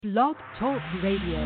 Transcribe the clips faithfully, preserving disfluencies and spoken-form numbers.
Blog Talk Radio.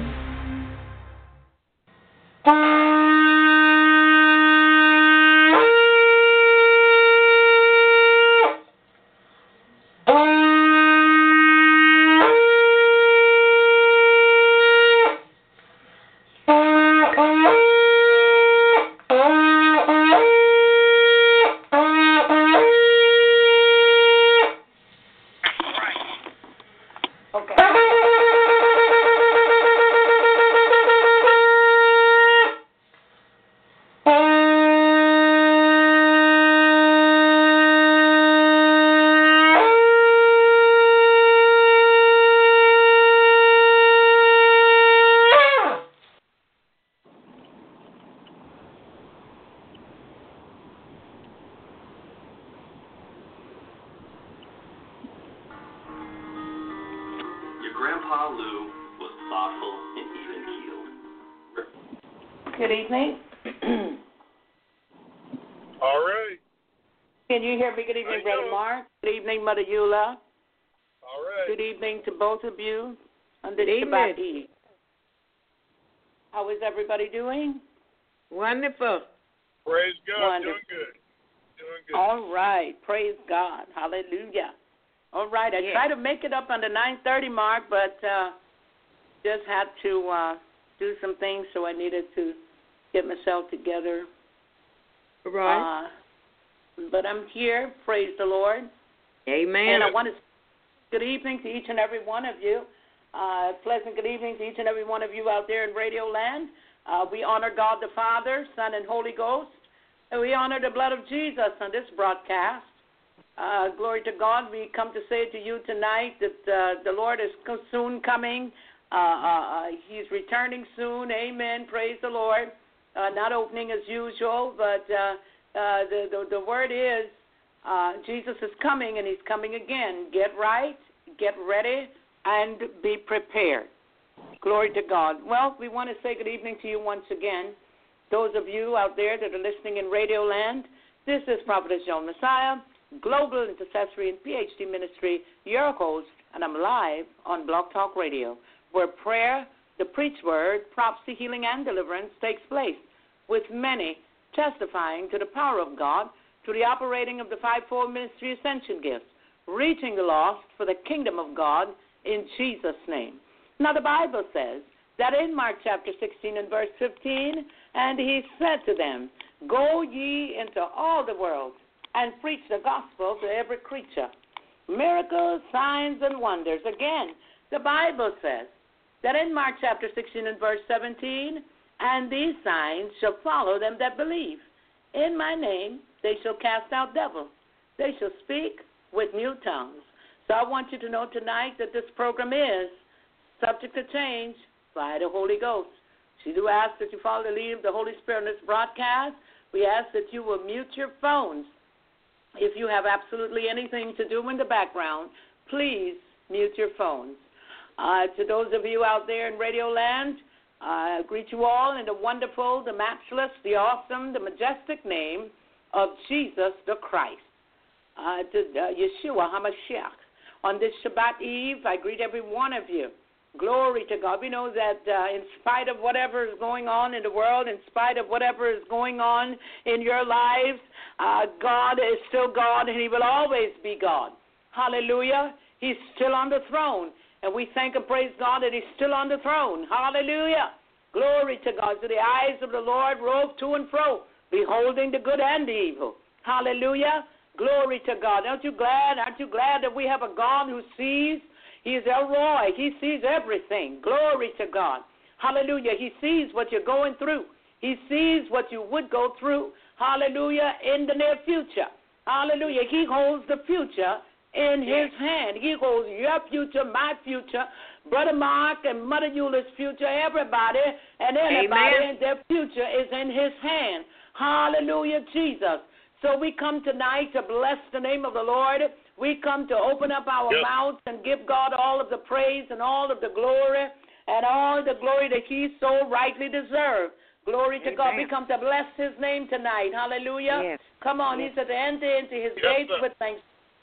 Good evening. All right. Can you hear me? Good evening, How you Brother doing? Mark. Good evening, Mother Eula. All right. Good evening to both of you on this Good Shabbat evening. Eve. How is everybody doing? Wonderful. Praise God. Wonderful. Doing good. Doing good. All right. Praise God. Hallelujah. All right. I Yeah. tried to make it up on the nine thirty mark, but uh, just had to uh, do some things, so I needed to get myself together. Right. Uh, but I'm here. Praise the Lord. Amen. And I want to say good evening to each and every one of you. Uh, pleasant good evening to each and every one of you out there in Radio Land. Uh, we honor God the Father, Son, and Holy Ghost. And we honor the blood of Jesus on this broadcast. Uh, glory to God. We come to say to you tonight that uh, the Lord is co- soon coming. Uh, uh, uh, he's returning soon. Amen. Praise the Lord. Uh, not opening as usual, but uh, uh, the, the, the word is uh, Jesus is coming, and he's coming again. Get right, get ready, and be prepared. Glory to God. Well, we want to say good evening to you once again. Those of you out there that are listening in Radio Land, this is Prophetess Joan Messiah, Global Intercessory and P H D Ministry, your host, and I'm live on Blog Talk Radio, where prayer, the preached word, prophecy, healing, and deliverance takes place, with many testifying to the power of God through the operating of the fivefold ministry ascension gifts, reaching the lost for the kingdom of God in Jesus' name. Now, the Bible says that in Mark chapter sixteen and verse fifteen, and he said to them, "Go ye into all the world and preach the gospel to every creature." Miracles, signs, and wonders. Again, the Bible says that in Mark chapter sixteen and verse seventeen, and these signs shall follow them that believe. In my name they shall cast out devils. They shall speak with new tongues. So I want you to know tonight that this program is subject to change by the Holy Ghost. We do ask that you follow the lead of the Holy Spirit in this broadcast. We ask that you will mute your phones. If you have absolutely anything to do in the background, please mute your phones. Uh, to those of you out there in Radio Land, I greet you all in the wonderful, the matchless, the awesome, the majestic name of Jesus the Christ, uh, to uh, Yeshua HaMashiach. On this Shabbat Eve, I greet every one of you. Glory to God. We know that uh, in spite of whatever is going on in the world, in spite of whatever is going on in your lives, uh, God is still God, and he will always be God. Hallelujah. He's still on the throne. And we thank and praise God that he's still on the throne. Hallelujah. Glory to God. So the eyes of the Lord rove to and fro, beholding the good and the evil. Hallelujah. Glory to God. Aren't you glad? Aren't you glad that we have a God who sees? He is El Roy. He sees everything. Glory to God. Hallelujah. He sees what you're going through. He sees what you would go through. Hallelujah. In the near future. Hallelujah. He holds the future in his hand. He holds your future, my future, Brother Mark and Mother Eula's future, everybody and anybody, Amen. and their future is in his hand. Hallelujah, Jesus. So we come tonight to bless the name of the Lord. We come to open up our Yep. mouths and give God all of the praise and all of the glory and all the glory that he so rightly deserves. Glory to Amen. God. We come to bless his name tonight. Hallelujah. Yes. Come on. Yes. He said to enter into his Yes, gates sir. with thanksgiving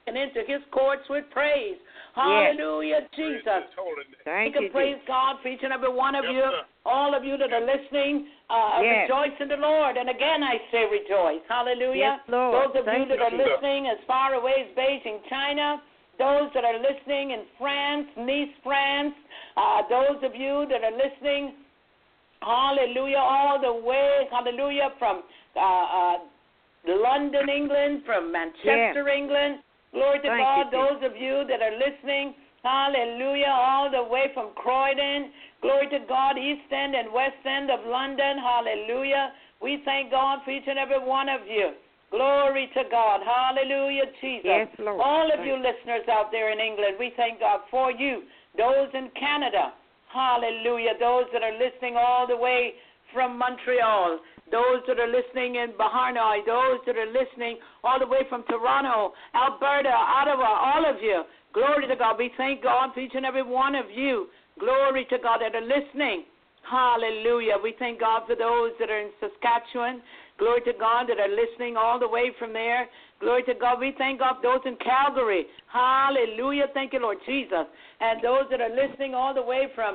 and into his courts with praise. Hallelujah, Yes. Jesus. Thank we you, can praise Jesus. God for each and every one of Yes, you. sir. All of you that are listening, uh, Yes. rejoice in the Lord. And again, I say rejoice. Hallelujah. Yes, Lord. Those of Thank you that you, are Jesus. listening as far away as Beijing, China, those that are listening in France, Nice, France, uh, those of you that are listening, hallelujah, all the way, hallelujah, from uh, uh, London, England, from Manchester, Yes. England, glory to Thank God, you, those of you that are listening, hallelujah, all the way from Croydon, glory to God, East End and West End of London, hallelujah. We thank God for each and every one of you. Glory to God, hallelujah, Jesus. Yes, Lord. All of Thank you listeners out there in England, we thank God for you. Those in Canada, hallelujah, those that are listening all the way from Montreal, those that are listening in Baharnoi, those that are listening all the way from Toronto, Alberta, Ottawa, all of you. Glory to God. We thank God for each and every one of you. Glory to God that are listening. Hallelujah. We thank God for those that are in Saskatchewan. Glory to God that are listening all the way from there. Glory to God. We thank God for those in Calgary. Hallelujah. Thank you, Lord Jesus. And those that are listening all the way from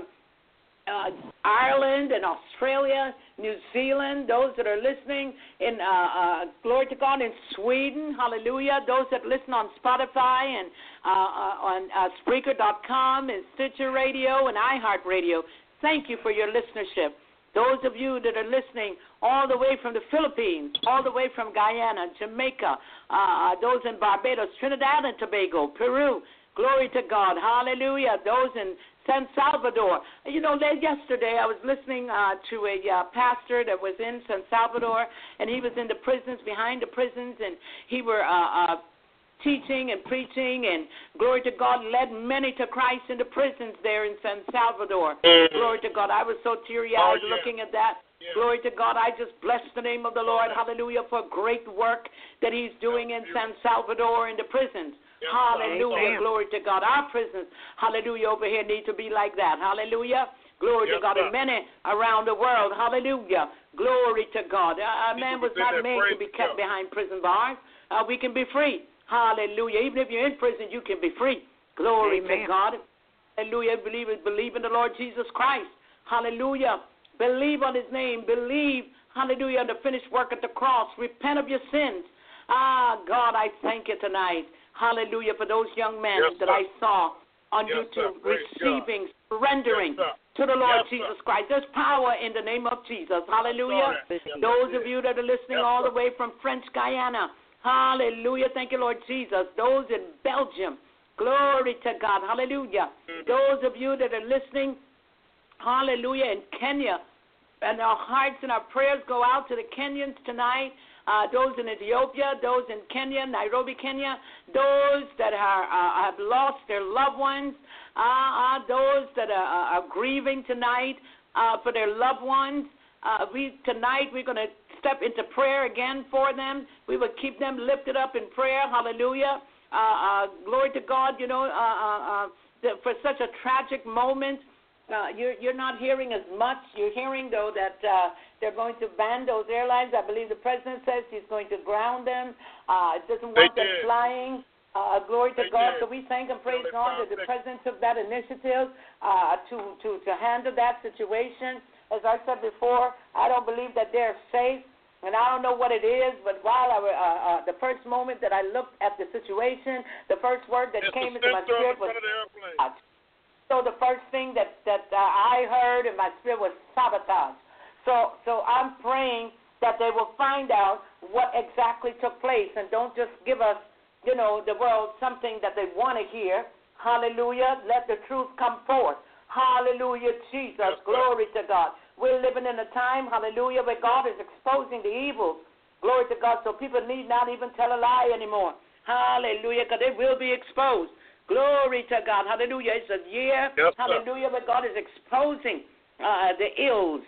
Uh, Ireland and Australia, New Zealand, those that are listening in, uh, uh, glory to God, in Sweden, hallelujah, those that listen on Spotify and uh, uh, on uh, Spreaker dot com and Stitcher Radio and iHeartRadio, thank you for your listenership. Those of you that are listening all the way from the Philippines, all the way from Guyana, Jamaica, uh, those in Barbados, Trinidad and Tobago, Peru, glory to God, hallelujah, those in San Salvador. You know, late yesterday I was listening uh, to a uh, pastor that was in San Salvador, and he was in the prisons, behind the prisons, and he were uh, uh, teaching and preaching, and glory to God, led many to Christ in the prisons there in San Salvador. Mm-hmm. Glory to God. I was so teary-eyed oh, yeah. looking at that. Yeah. Glory to God. I just bless the name of the Lord. Yeah. Hallelujah, for great work that he's doing in San Salvador in the prisons. Yes, hallelujah, amen. Glory to God. Our prisons, hallelujah, over here need to be like that. Hallelujah. Glory yes, to God. Sir. And many around the world, hallelujah. Glory to God. A man was not made to be kept behind prison bars. Uh, we can be free. Hallelujah. Even if you're in prison, you can be free. Glory amen. To God. Hallelujah. Believe, believe in the Lord Jesus Christ. Hallelujah. Believe on his name. Believe, hallelujah, on the finished work at the cross. Repent of your sins. Ah, God, I thank you tonight. Hallelujah, for those young men yes, that I saw on yes, YouTube receiving, God. surrendering yes, to the Lord yes, Jesus Christ. There's power in the name of Jesus. Hallelujah. Yes, those of you that are listening yes, all the way from French Guyana. Hallelujah. Thank you, Lord Jesus. Those in Belgium. Glory to God. Hallelujah. Mm-hmm. Those of you that are listening, hallelujah, in Kenya. And our hearts and our prayers go out to the Kenyans tonight. Uh, those in Ethiopia, those in Kenya, Nairobi, Kenya, those that are, uh, have lost their loved ones, uh, uh, those that are, are grieving tonight uh, for their loved ones. Uh, we tonight we're going to step into prayer again for them. We will keep them lifted up in prayer. Hallelujah. Uh, uh, glory to God. You know, uh, uh, uh, the, for such a tragic moment. Uh, you're, you're not hearing as much. You're hearing, though, that uh, they're going to ban those airlines. I believe the president says he's going to ground them. Uh, it doesn't want them flying. Uh, glory to they God. Did. So we thank and praise God that the president took that initiative uh, to, to, to handle that situation. As I said before, I don't believe that they're safe. And I don't know what it is, but while I, uh, uh, the first moment that I looked at the situation, the first word that it's came into my spirit was God. So the first thing that, that uh, I heard in my spirit was sabotage. So so I'm praying that they will find out what exactly took place and don't just give us, you know, the world something that they want to hear. Hallelujah. Let the truth come forth. Hallelujah, Jesus. Yes, glory to God. We're living in a time, hallelujah, where God is exposing the evils. Glory to God. So people need not even tell a lie anymore. Hallelujah, because they will be exposed. Glory to God. Hallelujah. It's a year, yes, hallelujah, where God is exposing uh, the ills.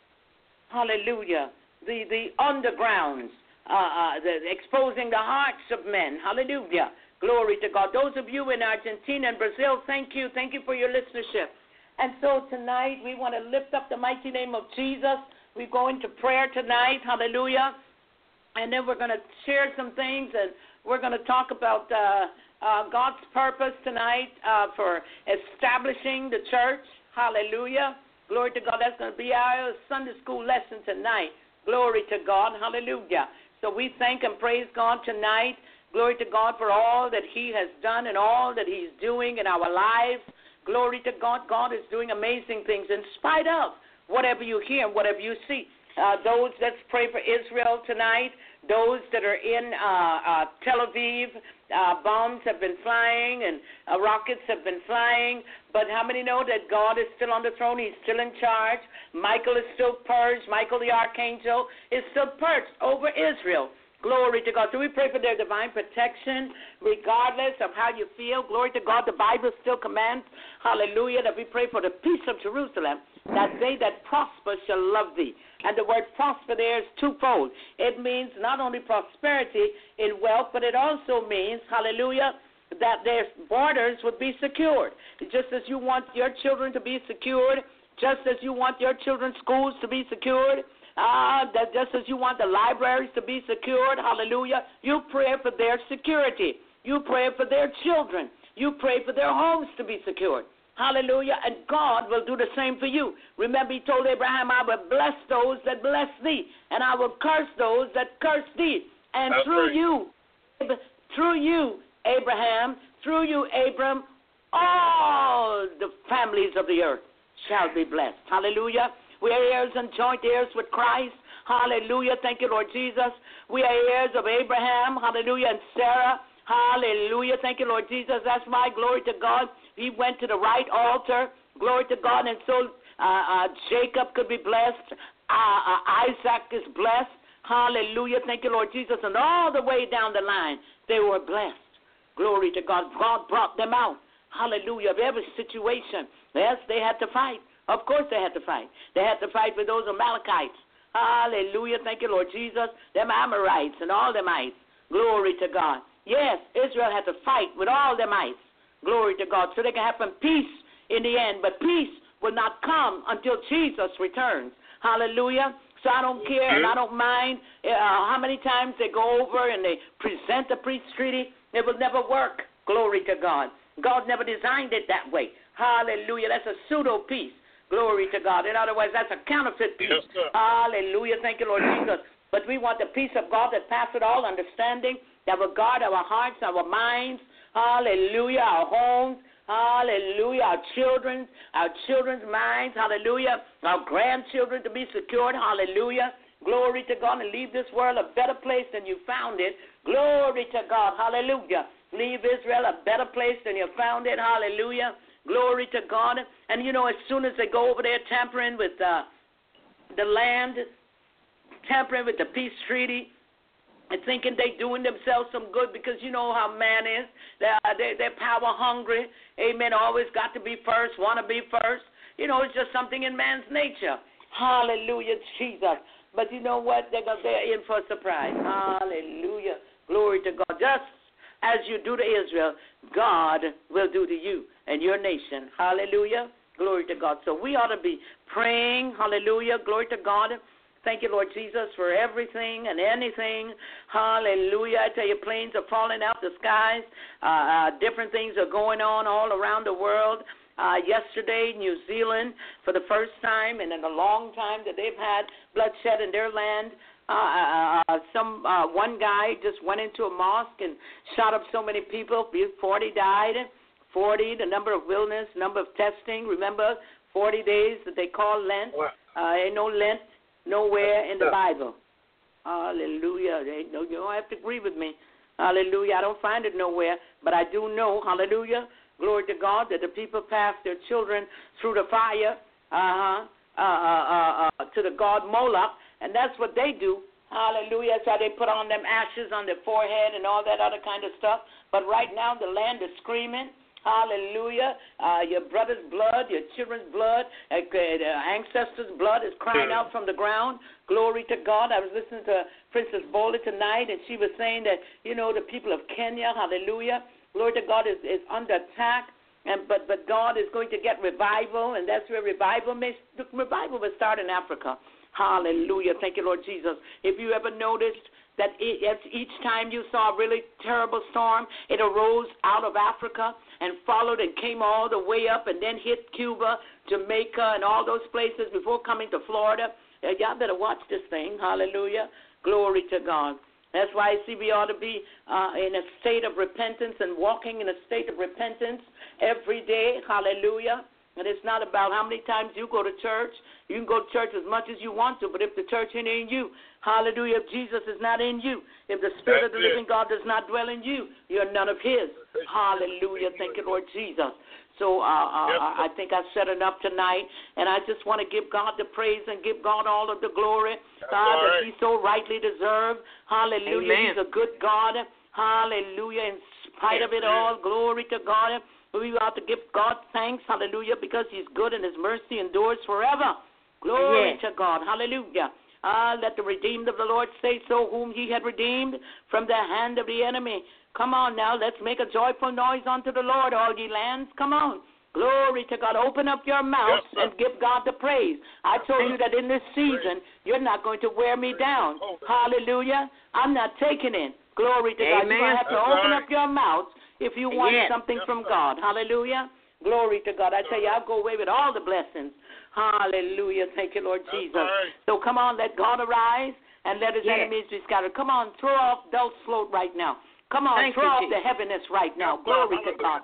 Hallelujah. The the undergrounds, uh, uh, the, exposing the hearts of men. Hallelujah. Glory to God. Those of you in Argentina and Brazil, thank you. Thank you for your listenership. And so tonight we want to lift up the mighty name of Jesus. We go into prayer tonight. Hallelujah. And then we're going to share some things and We're going to talk about uh, uh, God's purpose tonight uh, for establishing the church. Hallelujah. Glory to God. That's going to be our Sunday school lesson tonight. Glory to God. Hallelujah. So we thank and praise God tonight. Glory to God for all that he has done and all that he's doing in our lives. Glory to God. God is doing amazing things in spite of whatever you hear, whatever you see. Uh, those, let's pray for Israel tonight. Those that are in uh, uh, Tel Aviv, uh, bombs have been flying and uh, rockets have been flying. But how many know that God is still on the throne? He's still in charge. Michael is still purged. Michael the archangel is still purged over Israel. Glory to God. So we pray for their divine protection, regardless of how you feel. Glory to God. The Bible still commands, hallelujah, that we pray for the peace of Jerusalem, that they that prosper shall love thee. And the word prosper there is twofold. It means not only prosperity in wealth, but it also means, hallelujah, that their borders would be secured. Just as you want your children to be secured, just as you want your children's schools to be secured, Uh, that just as you want the libraries to be secured, hallelujah, you pray for their security. You pray for their children. You pray for their homes to be secured. Hallelujah. And God will do the same for you. Remember, he told Abraham, I will bless those that bless thee, and I will curse those that curse thee. And That's through right. you, through you, Abraham, through you, Abram, all the families of the earth shall be blessed. Hallelujah. We are heirs and joint heirs with Christ. Hallelujah. Thank you, Lord Jesus. We are heirs of Abraham. Hallelujah. And Sarah. Hallelujah. Thank you, Lord Jesus. That's why, glory to God, he went to the right altar. Glory to God. And so uh, uh, Jacob could be blessed. Uh, uh, Isaac is blessed. Hallelujah. Thank you, Lord Jesus. And all the way down the line, they were blessed. Glory to God. God brought them out. Hallelujah. Of every situation. Yes, they had to fight. Of course they had to fight. They had to fight with those Amalekites. Hallelujah. Thank you, Lord Jesus. Them Amorites and all them ites. Glory to God. Yes, Israel had to fight with all them ites. Glory to God. So they can have some peace in the end. But peace will not come until Jesus returns. Hallelujah. So I don't care and I don't mind uh, how many times they go over and they present the peace treaty. It will never work. Glory to God. God never designed it that way. Hallelujah. That's a pseudo peace. Glory to God. In other words, that's a counterfeit peace. Yes, sir. Hallelujah. Thank you, Lord Jesus. But we want the peace of God that passeth all understanding, that will guard our hearts, our minds. Hallelujah. Our homes. Hallelujah. Our children, our children's minds. Hallelujah. Our grandchildren to be secured. Hallelujah. Glory to God. And leave this world a better place than you found it. Glory to God. Hallelujah. Leave Israel a better place than you found it. Hallelujah. Glory to God. And, you know, as soon as they go over there tampering with uh, the land, tampering with the peace treaty, and thinking they're doing themselves some good because you know how man is. They're, they're, they're power hungry. Amen. Always got to be first, want to be first. You know, it's just something in man's nature. Hallelujah, Jesus. But you know what? They're, they're in for a surprise. Hallelujah. Glory to God. Just as you do to Israel, God will do to you and your nation. Hallelujah. Glory to God. So we ought to be praying. Hallelujah. Glory to God. Thank you, Lord Jesus, for everything and anything. Hallelujah. I tell you, planes are falling out the skies. Uh, uh, different things are going on all around the world. Uh, yesterday, New Zealand, for the first time and in a long time that they've had bloodshed in their land. Uh, uh, some uh, one guy just went into a mosque and shot up so many people. forty died. forty, the number of illness, number of testing. Remember, forty days that they call Lent. Uh, ain't no Lent nowhere in the Bible. Hallelujah. Ain't no, you don't have to agree with me. Hallelujah. I don't find it nowhere, but I do know, hallelujah, glory to God, that the people pass their children through the fire uh-huh, uh, uh, uh, uh, to the god Moloch, and that's what they do. Hallelujah. That's how they put on them ashes on their forehead and all that other kind of stuff. But right now the land is screaming. Hallelujah. Uh, your brother's blood, your children's blood, uh, uh, ancestors' blood is crying out from the ground. Glory to God. I was listening to Princess Bola tonight, and she was saying that, you know, the people of Kenya, hallelujah, glory to God, is, is under attack. And but but God is going to get revival, and that's where revival may revival will start in Africa. Hallelujah. Thank you, Lord Jesus. If you ever noticed that it, each time you saw a really terrible storm, it arose out of Africa and followed and came all the way up and then hit Cuba, Jamaica, and all those places before coming to Florida. Uh, y'all better watch this thing. Hallelujah. Glory to God. That's why I see we ought to be uh, in a state of repentance and walking in a state of repentance every day. Hallelujah. And it's not about how many times you go to church. You can go to church as much as you want to, but if the church ain't in you, hallelujah, if Jesus is not in you, if the Spirit That's of the living God does not dwell in you, you're none of his. Hallelujah. Thank you, Lord Jesus. So uh, uh, I think I've said enough tonight, and I just want to give God the praise and give God all of the glory uh, that he so rightly deserves. Hallelujah. Amen. He's a good God. Hallelujah. In spite of it all, glory to God. We ought to give God thanks, hallelujah, because he's good and his mercy endures forever. Glory yes. to God, hallelujah. Ah, let the redeemed of the Lord say so, whom he had redeemed from the hand of the enemy. Come on now, let's make a joyful noise unto the Lord, all ye lands. Come on. Glory to God. Open up your mouth yes, and give God the praise. I told you that in this season, you're not going to wear me down. Hallelujah. I'm not taking it. Glory to Amen. God. You're going to have to That's open right. up your mouth if you want yes. something yes, from God. Hallelujah. Glory to God. I tell you, I'll go away with all the blessings. Hallelujah. Thank you, Lord That's Jesus. Right. So come on, let God arise and let his yes. enemies be scattered. Come on, throw off dull slope right now. Come on, Thank throw you, off Jesus. the heaviness right now. Glory to God.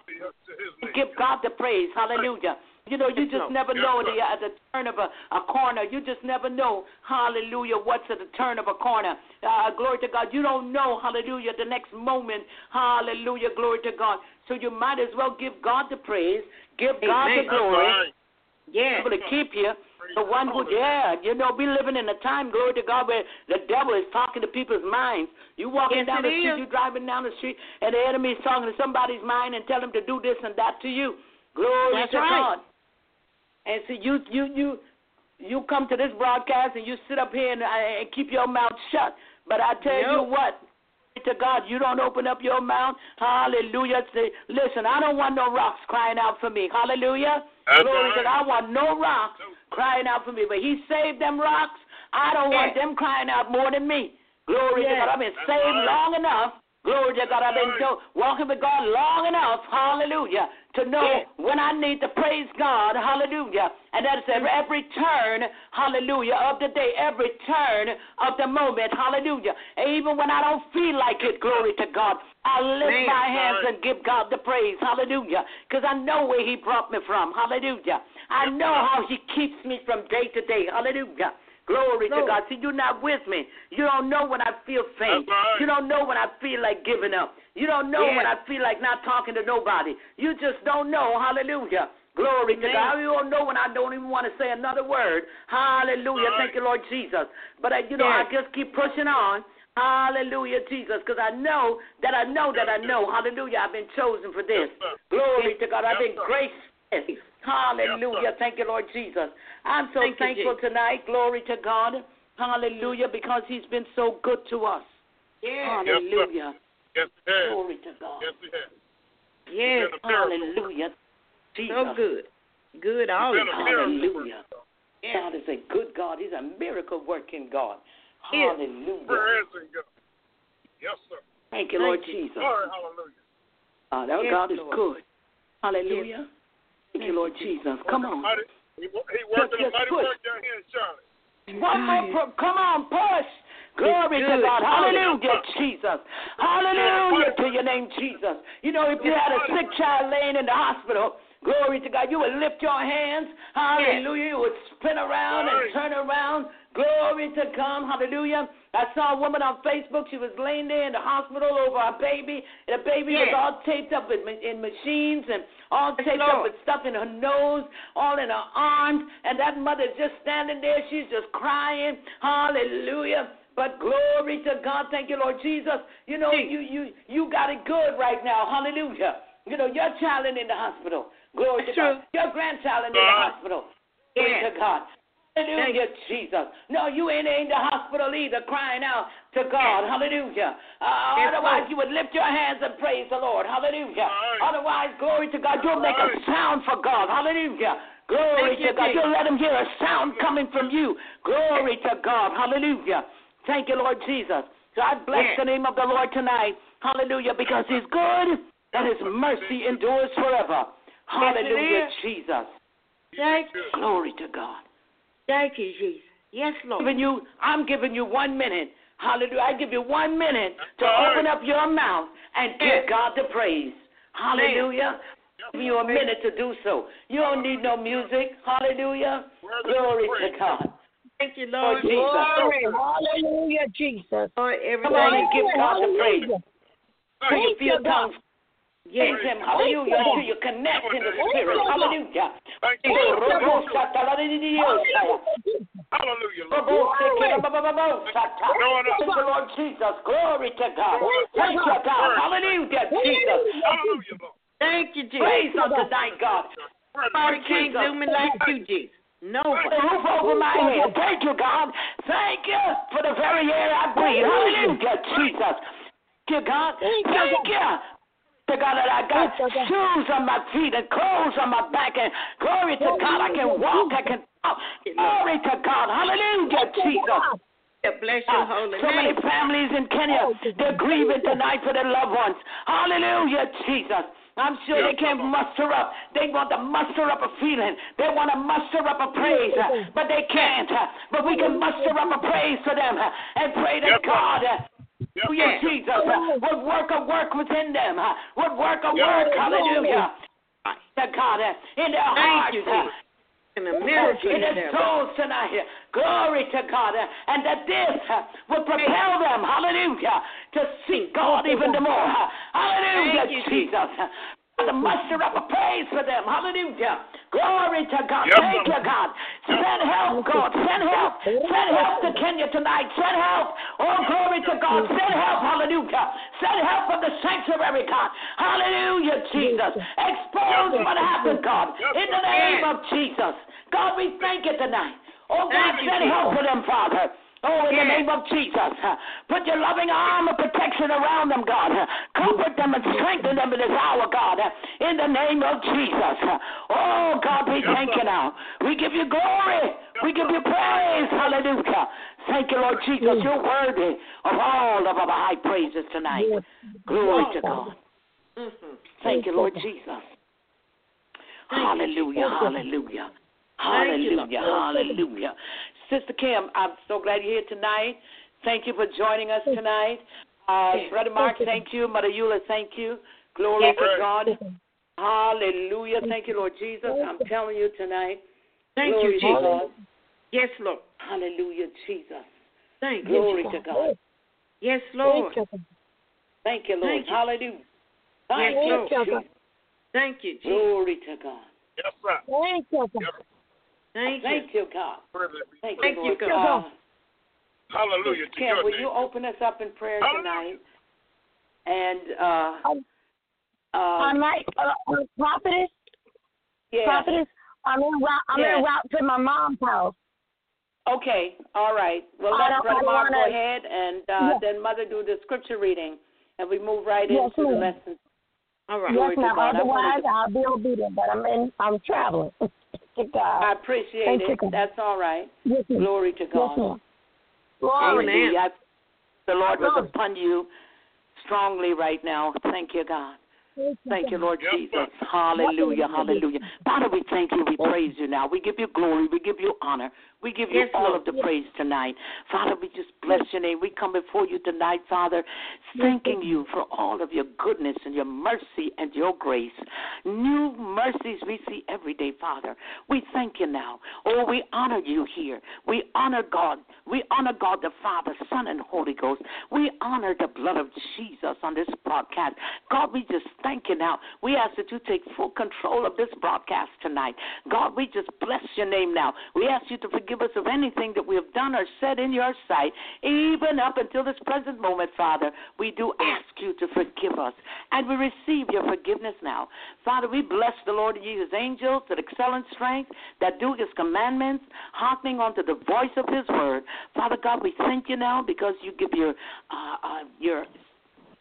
Give God the praise. Hallelujah. You know, you just never know the, at the turn of a, a corner. You just never know, hallelujah, what's at the turn of a corner. Uh, glory to God. You don't know, hallelujah, the next moment. Hallelujah, glory to God. So you might as well give God the praise. Give God Amen. the glory. Right. Yeah. Able to keep you. The one who, yeah, you know, we living in a time, glory to God, where the devil is talking to people's minds. You walking yes, down the street, you driving down the street, and the enemy is talking to somebody's mind and tell them to do this and that to you. Glory That's to right. God. And so you you you you come to this broadcast and you sit up here and, uh, and keep your mouth shut. But I tell nope. you what, to God, you don't open up your mouth. Hallelujah. Say, listen, I don't want no rocks crying out for me. Hallelujah. That's Glory right. to God. I want no rocks crying out for me. But he saved them rocks. I don't want them crying out more than me. Glory yes. to God. I've been That's saved right. long enough. Glory to God. I've been so, walking with God long enough. Hallelujah. To know yes. when I need to praise God, hallelujah, and that is every, every turn, hallelujah, of the day, every turn of the moment, hallelujah, and even when I don't feel like it, glory to God, I lift Man, my hands God. and give God the praise, hallelujah, because I know where he brought me from, hallelujah, I know how he keeps me from day to day, hallelujah. Glory no. to God. See, you're not with me. You don't know when I feel faint. Right. You don't know when I feel like giving up. You don't know yeah. when I feel like not talking to nobody. You just don't know. Hallelujah. Glory Amen. to God. You don't know when I don't even want to say another word. Hallelujah. Right. Thank you, Lord Jesus. But, I, you know, yeah. I just keep pushing on. Hallelujah, Jesus, because I know that I know that I know. Hallelujah. I've been chosen for this. Yes, Glory yes, to God. I've been yes, graced. Hallelujah. Yes, Thank you, Lord Jesus. I'm so Thank thankful you, tonight. Glory to God. Hallelujah, because he's been so good to us. Yeah. Hallelujah. Yes, he has. Glory to God. Yes, he has. Yes. Hallelujah. Jesus. So good. Good all the time. Hallelujah. Yes. God is a good God. He's a miracle working God. Hallelujah. Praise God. Yes, sir. Thank you, Lord Thank Jesus. Glory, hallelujah. Uh, that yes, God is Lord. good. Hallelujah. Yes. Thank you, Lord Jesus. Come on. He, he working a mighty work down here in Charlotte. One more. Pro- come on, push. Glory to God. Hallelujah, Jesus. Hallelujah to your name, Jesus. You know, if you had a sick child laying in the hospital, glory to God, you would lift your hands. Hallelujah. You would spin around and turn around. Glory to God. Hallelujah. I saw a woman on Facebook. She was laying there in the hospital over a baby. The baby yeah. was all taped up in, in machines and all taped Lord. up with stuff in her nose, all in her arms. And that mother's just standing there. She's just crying. Hallelujah. But glory to God. Thank you, Lord Jesus. You know, you you you got it good right now. Hallelujah. You know, your child in the hospital. Glory to God. Your grandchild in the hospital. Glory yeah. to God. Hallelujah, Jesus. No, you ain't in the hospital either crying out to God. Hallelujah. Uh, otherwise, you would lift your hands and praise the Lord. Hallelujah. Otherwise, glory to God, you'll make a sound for God. Hallelujah. Glory to God. You'll let him hear a sound coming from you. Glory to God. Hallelujah. Thank you, Lord Jesus. So I bless Yes. the name of the Lord tonight. Hallelujah, because he's good and his mercy endures forever. Hallelujah, Yes, Jesus. Thank, Glory to God. thank you, Jesus. Yes, Lord. Giving you, I'm giving you one minute. Hallelujah. I give you one minute to All open right. up your mouth and give God the praise. Hallelujah. Give you a minute to do so. You don't need no music. Hallelujah. Glory to God. Thank you, Oh, Lord. Jesus. Glory. Hallelujah, Jesus. Lord, everything Somebody is give God the praise. Hallelujah. When you Thank feel you, God. tongues, praise him. Hallelujah. Thank you, Until you connect in the Thank spirit. you, God. Hallelujah. Thank you. Thank you, God. Hallelujah, Thank Lord. you, Lord Jesus. Glory to God. Thank you, God. Hallelujah, Jesus. Hallelujah, Lord. Thank you, Jesus. Praise on tonight, God. Nobody can't do me like you, Jesus. No. The roof over my head. Thank you, God. Thank you for the very air I breathe. Hallelujah, Jesus. Thank you, God. Thank you. To God that I got shoes on my feet and clothes on my back, and glory to God, I can walk, I can talk. Glory to God. Hallelujah, Jesus. Bless your holy So many name. families in Kenya, they're grieving tonight for their loved ones. Hallelujah, Jesus. I'm sure they can't muster up. They want to muster up a feeling. They want to muster up a praise, uh, but they can't. uh, But we can muster up a praise for them uh, and pray that God, uh, hallelujah, Jesus, uh, would work a work within them, uh, would work a work, hallelujah, to God, uh, in their hearts. Thank you, uh, Jesus. In the miracle, in their souls tonight. Glory to God. And that this will propel them, hallelujah, to seek God even the more. Hallelujah, you, Jesus. To muster up a praise for them. Hallelujah. Glory to God. Yep. Thank you, God. Send help, God. Send help. Send help to Kenya tonight. Send help. Oh, glory to God. Send help. Hallelujah. Send help from the sanctuary, God. Hallelujah, Jesus. Expose what happened, God. In the name of Jesus. God, we thank you tonight. Oh, God, send help for them, Father. Oh, in the name of Jesus, uh, put your loving arm of protection around them, God. Uh, comfort them and strengthen them in this hour, God. Uh, in the name of Jesus. Uh, oh, God, we thank you now. We give you glory. We give you praise. Hallelujah. Thank you, Lord Jesus. You're worthy of all of our high praises tonight. Glory to God. Thank you, Lord Jesus. Hallelujah. Hallelujah. Hallelujah. Hallelujah. Sister Kim, I'm so glad you're here tonight. Thank you for joining us tonight. Uh, Brother Mark, thank you. Mother Eula, thank you. Glory to God. Hallelujah. Thank you, Lord Jesus. I'm telling you tonight. Thank Glory you, to Jesus. God. Yes, Lord. Hallelujah, Jesus. Thank you. Glory to God. Yes, Lord. Thank you, Lord. Thank you. Hallelujah. Thank Yes, you, Lord. Jesus. Thank you, Jesus. Glory to God. Yes, sir. Thank you, God. Yes. Thank you. Thank you, God. Thank you, Thank you, Lord. God. Uh, Hallelujah to Kim, your will name. you open us up in prayer Hallelujah. tonight? And uh, I'm um, like uh, uh, prophetess. yeah. Prophetess. I'm in route. I'm Yeah. en route to my mom's house. Okay, all right. Well, I let don't- Brother I Mark go wanna- ahead, and uh, Yes. then Mother do the scripture reading, and we move right Yes, into the ma'am. lesson. All right. Glory Yes, to ma'am. God. I wanted Otherwise, to- I'll be obedient. But I'm in. I'm traveling. to God. I appreciate Thank it. you, God. That's all right. Yes, ma'am. Glory to Yes, God. ma'am. Glory. Hallelujah. I- The Lord was Glory. upon you strongly right now. Thank you, God. Thank you, Lord Yes, Jesus. sir. Hallelujah, hallelujah. Father, we thank you. We praise you now. We give you glory. We give you honor. We give you Yes, all Lord. of the praise tonight. Father, we just bless your name. We come before you tonight, Father, thanking you for all of your goodness and your mercy and your grace. New mercies we see every day, Father. We thank you now. Oh, we honor you here. We honor God. We honor God the Father, Son, and Holy Ghost. We honor the blood of Jesus on this broadcast. God, we just thank you now. We ask that you take full control of this broadcast tonight. God, we just bless your name now. We ask you to forgive us of anything that we have done or said in your sight, even up until this present moment, Father. We do ask you to forgive us, and we receive your forgiveness now. Father, we bless the Lord and ye his angels that excel in strength, that do his commandments, hearkening unto the voice of his word. Father God, we thank you now because you give your uh, uh, your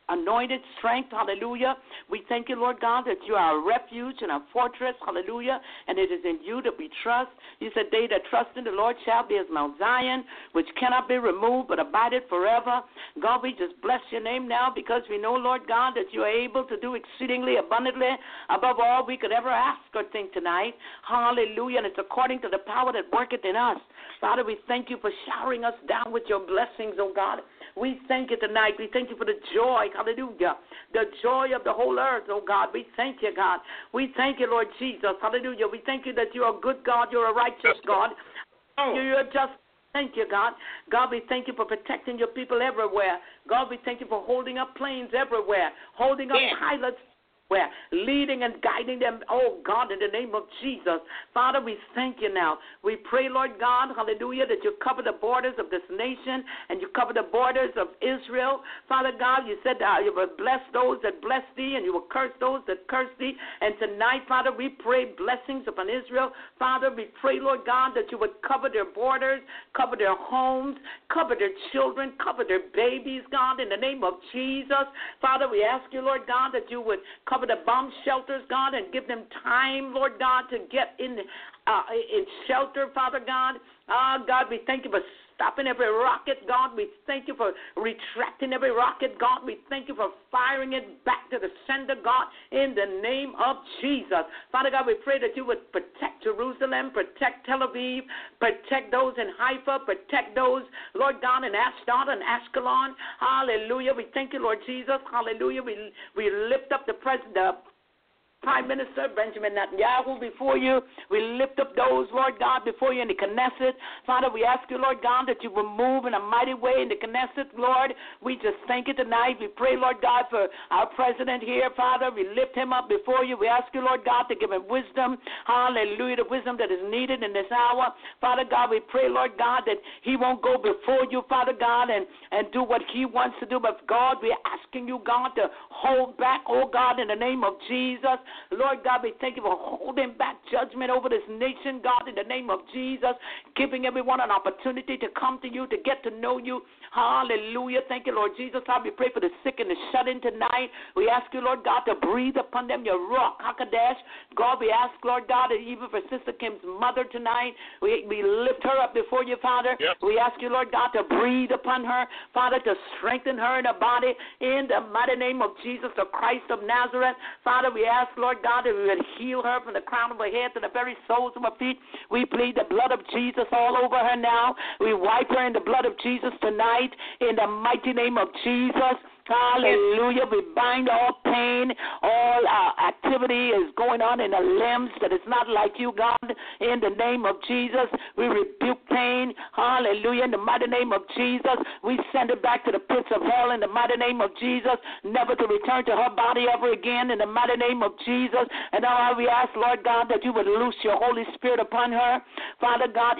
anointed strength, hallelujah. We thank you, Lord God, that you are a refuge and a fortress, hallelujah, and it is in you that we trust. You said, they that trust in the Lord shall be as Mount Zion, which cannot be removed but abideth forever. God, we just bless your name now because we know, Lord God, that you are able to do exceedingly abundantly above all we could ever ask or think tonight. Hallelujah, and it's according to the power that worketh in us. Father, we thank you for showering us down with your blessings, oh God. We thank you tonight. We thank you for the joy, hallelujah, the joy of the whole earth, oh God. We thank you, God. We thank you, Lord Jesus, hallelujah. We thank you that you are a good God. You're a righteous God. You're just. Thank you, God. God, we thank you for protecting your people everywhere. God, we thank you for holding up planes everywhere, holding up yeah. pilots everywhere, leading and guiding them, oh, God, in the name of Jesus. Father, we thank you now. We pray, Lord God, hallelujah, that you cover the borders of this nation and you cover the borders of Israel. Father God, you said uh, you will bless those that bless thee and you will curse those that curse thee. And tonight, Father, we pray blessings upon Israel. Father, we pray, Lord God, that you would cover their borders, cover their homes, cover their children, cover their babies, God, in the name of Jesus. Father, we ask you, Lord God, that you would cover the bomb shelters, God, and give them time, Lord God, to get in uh, in shelter, Father God. Ah, uh, God, we thank you for stopping every rocket, God. We thank you for retracting every rocket, God. We thank you for firing it back to the sender, God, in the name of Jesus. Father God, we pray that you would protect Jerusalem, protect Tel Aviv, protect those in Haifa, protect those, Lord God, in Ashdod and Ashkelon. Hallelujah. We thank you, Lord Jesus. Hallelujah. We we lift up the president. Prime Minister Benjamin Netanyahu before you. We lift up those, Lord God, before you in the Knesset. Father, we ask you, Lord God, that you will move in a mighty way in the Knesset, Lord. We just thank you tonight. We pray, Lord God, for our president here, Father. We lift him up before you. We ask you, Lord God, to give him wisdom. Hallelujah, the wisdom that is needed in this hour. Father God, we pray, Lord God, that he won't go before you, Father God, and, and do what he wants to do. But, God, we're asking you, God, to hold back, oh, God, in the name of Jesus. Lord God, we thank you for holding back judgment over this nation, God, in the name of Jesus, giving everyone an opportunity to come to you, to get to know you. Hallelujah. Thank you, Lord Jesus. God, we pray for the sick and the shut-in tonight. We ask you, Lord God, to breathe upon them your Ruach HaKodesh. God, we ask, Lord God, that even for Sister Kim's mother tonight, we, we lift her up before you, Father. Yep. We ask you, Lord God, to breathe upon her, Father, to strengthen her in her body in the mighty name of Jesus, the Christ of Nazareth. Father, we ask, Lord God, that we would heal her from the crown of her head to the very soles of her feet. We plead the blood of Jesus all over her now. We wipe her in the blood of Jesus tonight in the mighty name of Jesus. Hallelujah. We bind all pain, all uh, activity is going on in the limbs that is not like you, God. In the name of Jesus, we rebuke pain. Hallelujah. In the mighty name of Jesus, we send it back to the pits of hell in the mighty name of Jesus, never to return to her body ever again in the mighty name of Jesus. And now we ask, Lord God, that you would loose your Holy Spirit upon her. Father God,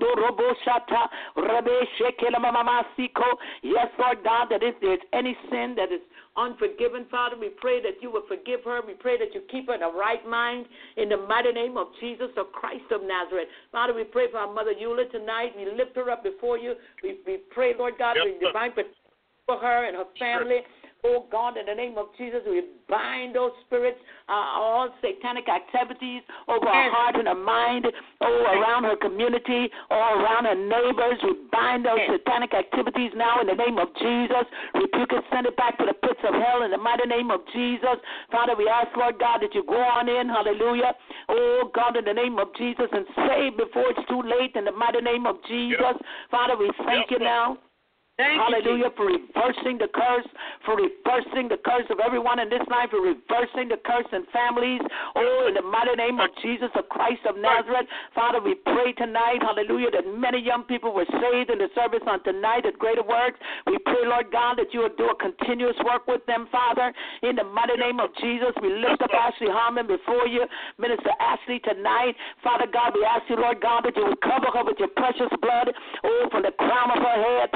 yes, Lord God, that if there's any sin that is unforgiven, Father, we pray that you will forgive her. We pray that you keep her in a right mind in the mighty name of Jesus, the Christ of Nazareth. Father, we pray for our mother Eula tonight. We lift her up before you. We, we pray, Lord God, yep. for divine protection for her and her family. Oh, God, in the name of Jesus, we bind those spirits, uh, all satanic activities over her heart and her mind, oh, around her community, all around her neighbors. We bind those satanic activities now in the name of Jesus. Rebuke it, send it back to the pits of hell in the mighty name of Jesus. Father, we ask, Lord God, that you go on in, hallelujah. Oh, God, in the name of Jesus, and save before it's too late in the mighty name of Jesus. Yep. Father, we thank yep. you now. Thank Hallelujah, you, for reversing the curse, for reversing the curse of everyone in this life, for reversing the curse in families. Oh, in the mighty name of Jesus, the Christ of Nazareth. Father, we pray tonight, hallelujah, that many young people were saved in the service on tonight at Greater Works. We pray, Lord God, that you will do a continuous work with them, Father. In the mighty name of Jesus, we lift up Ashley Harmon before you, Minister Ashley, tonight. Father God, we ask you, Lord God, that you will cover her with your precious blood, oh, from the crown of her head to the very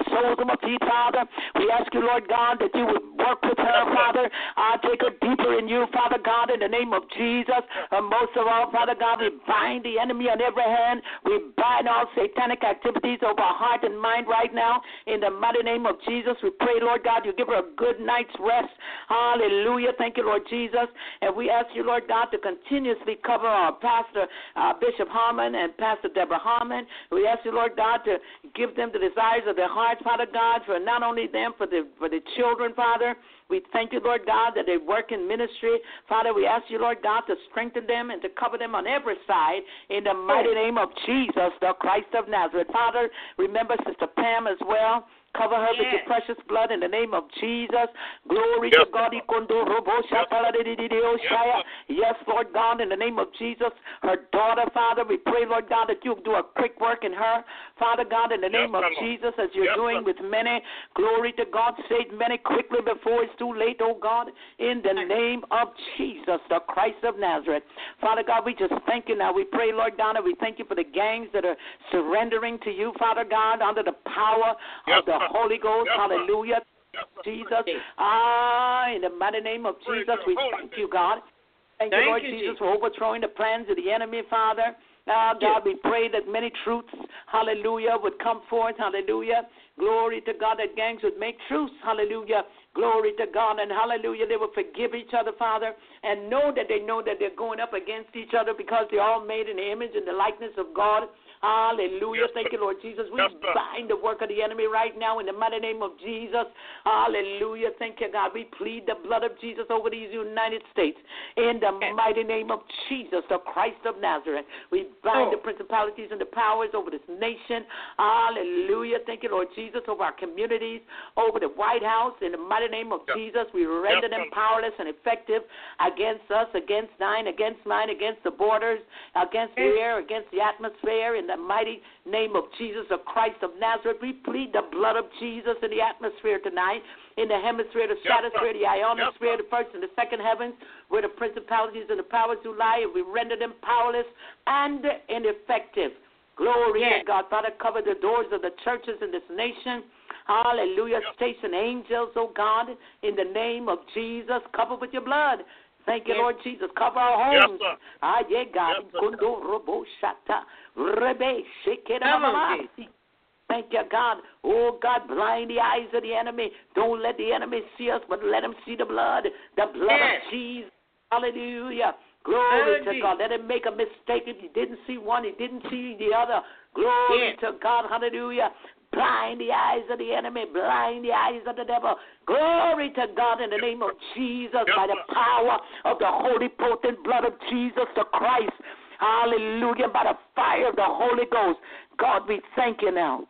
soles of my feet, Father. We ask you, Lord God, that you would work with her, Father. I take her deeper in you, Father God, in the name of Jesus. And most of all, Father God, we bind the enemy on every hand. We bind all satanic activities over our heart and mind right now. In the mighty name of Jesus, we pray, Lord God, you give her a good night's rest. Hallelujah. Thank you, Lord Jesus. And we ask you, Lord God, to continuously cover our pastor, uh, Bishop Harmon and Pastor Deborah Harmon. We ask you, Lord God, to give them the desires of their hearts, Father God, for not only them, for the, for the children, Father. We thank you, Lord God, that they work in ministry. Father, we ask you, Lord God, to strengthen them and to cover them on every side in the mighty name of Jesus, the Christ of Nazareth. Father, remember Sister Pam as well. Cover her yes. with your precious blood in the name of Jesus. Glory yes. to God. Yes, Lord God, in the name of Jesus. Her daughter, Father, we pray, Lord God, that you do a quick work in her. Father God, in the name yes, of Jesus, as you're yes, doing with many. Glory to God. Save many quickly before it's too late, oh God. In the name of Jesus, the Christ of Nazareth. Father God, we just thank you now. We pray, Lord God, and we thank you for the gangs that are surrendering to you, Father God, under the power yes, of the Holy Ghost. Yes, hallelujah. Yes, Jesus. Ah, in the mighty name of Jesus, we thank you, God. Thank, thank you, Lord you, Jesus, Jesus, for overthrowing the plans of the enemy, Father. Now, uh, God, we pray that many truths, hallelujah, would come forth, hallelujah. Glory to God, that gangs would make truths, hallelujah. Glory to God, and hallelujah, they will forgive each other, Father, and know that they know that they're going up against each other because they're all made in the image and the likeness of God. Hallelujah. Yes, Thank you, Lord Jesus. We yes, bind the work of the enemy right now in the mighty name of Jesus. Hallelujah. Thank you, God. We plead the blood of Jesus over these United States in the yes. mighty name of Jesus, the Christ of Nazareth. We bind oh. the principalities and the powers over this nation. Hallelujah. Thank you, Lord Jesus, over our communities, over the White House. In the mighty name of yes. Jesus, we render yes. them powerless and effective against us, against thine, against mine, against the borders, against yes. the air, against the atmosphere. In the mighty name of Jesus, the Christ of Nazareth, we plead the blood of Jesus in the atmosphere tonight, in the hemisphere, the stratosphere, the ionosphere, the first and the second heavens, where the principalities and the powers do lie, and we render them powerless and ineffective. Glory yes. to God. Father, cover the doors of the churches in this nation. Hallelujah. Yes. Station angels, oh God, in the name of Jesus, cover with your blood. Thank you, yes. Lord Jesus. Cover our homes. Yes, ah, yeah, God. Yes, Thank you, God. Oh, God, blind the eyes of the enemy. Don't let the enemy see us, but let him see the blood. The blood yes. of Jesus. Hallelujah. Glory to God. Let him make a mistake. If he didn't see one, he didn't see the other. Glory yes. to God. Hallelujah. Blind the eyes of the enemy, blind the eyes of the devil. Glory to God in the name of Jesus, by the power of the holy potent blood of Jesus the Christ. Hallelujah, by the fire of the Holy Ghost. God, we thank you now.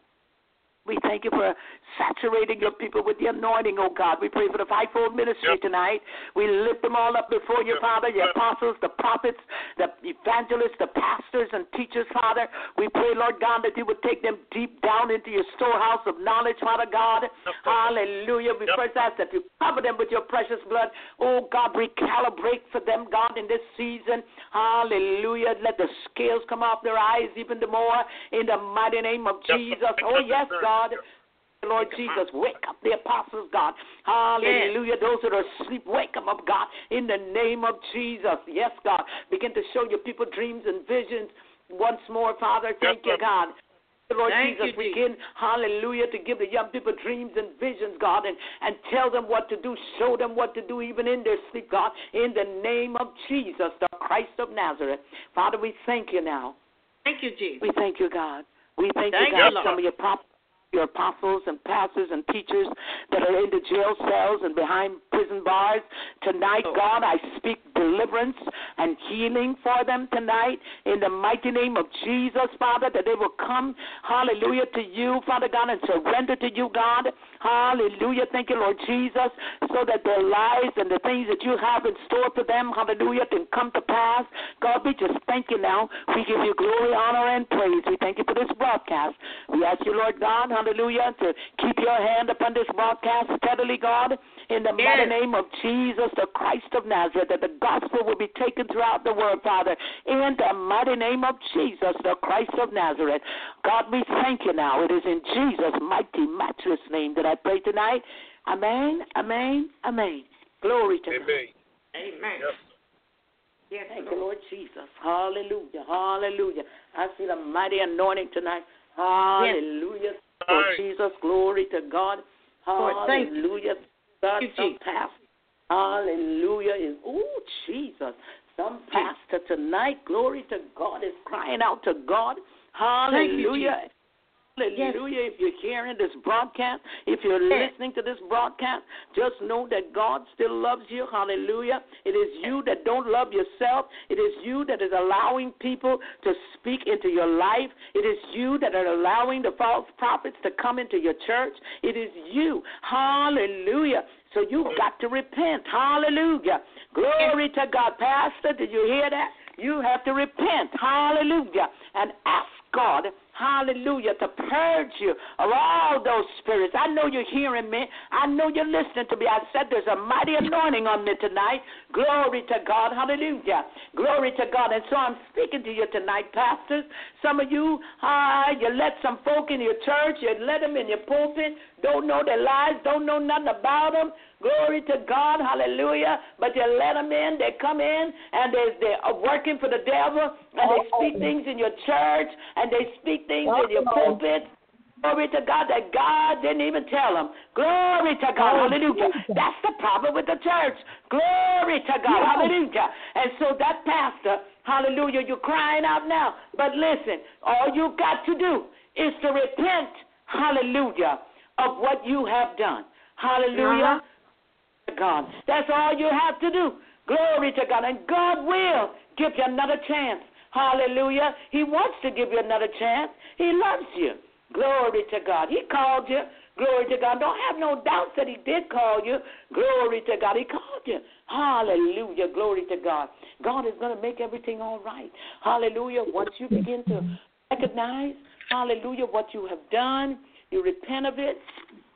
We thank you for saturating your people with the anointing, oh God. We pray for the fivefold ministry yep. tonight. We lift them all up before you, Father, your apostles, the prophets, the evangelists, the pastors and teachers, Father. We pray, Lord God, that you would take them deep down into your storehouse of knowledge, Father God. Yep. Hallelujah. We yep. first ask that you cover them with your precious blood. Oh God, recalibrate for them, God, in this season. Hallelujah. Let the scales come off their eyes even the more in the mighty name of yep. Jesus. Oh, yes, God. God, Lord Jesus, wake up the apostles, God. Hallelujah. Yes. Those that are asleep, wake them up, God, in the name of Jesus. Yes, God. Begin to show your people dreams and visions once more, Father. Thank yes, you, God. Lord Thank Jesus, we begin, hallelujah, to give the young people dreams and visions, God, and, and tell them what to do, show them what to do even in their sleep, God, in the name of Jesus, the Christ of Nazareth. Father, we thank you now. Thank you, Jesus. We thank you, God. We thank, thank you, God, you, some of your prophets, your apostles and pastors and teachers that are in the jail cells and behind prison bars. Tonight, oh. God, I speak deliverance and healing for them tonight in the mighty name of Jesus, Father, that they will come, hallelujah, to you, Father God, and surrender to you, God. Hallelujah. Thank you, Lord Jesus, so that their lives and the things that you have in store for them, hallelujah, can come to pass. God, we just thank you now. We give you glory, honor, and praise. We thank you for this broadcast. We ask you, Lord God, hallelujah, to keep your hand upon this broadcast steadily, God, in the yes. mighty name of Jesus, the Christ of Nazareth, that the gospel will be taken throughout the world, Father, in the mighty name of Jesus, the Christ of Nazareth. God, we thank you now. It is in Jesus' mighty, matchless name that I pray tonight. Amen, amen, amen. Glory to Amen. God. Amen. Yes. Yes, Thank you, Lord Jesus. Hallelujah, hallelujah. I feel a mighty anointing tonight. Hallelujah. Yes. Lord Jesus, glory to God. Lord, thank you. Hallelujah. God, Thank you, some Jesus. pastor. Hallelujah. Is oh Jesus. Some pastor tonight, glory to God, is crying out to God. Hallelujah. Thank you, Hallelujah. If you're hearing this broadcast, if you're Yes. listening to this broadcast, just know that God still loves you. Hallelujah. It is you that don't love yourself. It is you that is allowing people to speak into your life. It is you that are allowing the false prophets to come into your church. It is you. Hallelujah. So you've got to repent. Hallelujah. Glory to God. Pastor, did you hear that? You have to repent. Hallelujah. And ask God, hallelujah, to purge you of all those spirits. I know you're hearing me. I know you're listening to me. I said there's a mighty anointing on me tonight. Glory to God. Hallelujah. Glory to God. And so I'm speaking to you tonight, pastors. Some of you, uh, you let some folk in your church, you let them in your pulpit, don't know their lives, don't know nothing about them. Glory to God, hallelujah. But you let them in, they come in, and they, they are working for the devil, and they speak things in your church, and they speak things in your pulpit. Glory to God that God didn't even tell them. Glory to God, hallelujah. That's the problem with the church. Glory to God, hallelujah. And so that pastor, hallelujah, you're crying out now. But listen, all you got to do is to repent, hallelujah, of what you have done. Hallelujah. Uh-huh. God. That's all you have to do. Glory to God. And God will give you another chance. Hallelujah. He wants to give you another chance. He loves you. Glory to God. He called you. Glory to God. Don't have no doubts that he did call you. Glory to God. He called you. Hallelujah. Glory to God. God is going to make everything all right. Hallelujah. Once you begin to recognize, hallelujah, what you have done, you repent of it,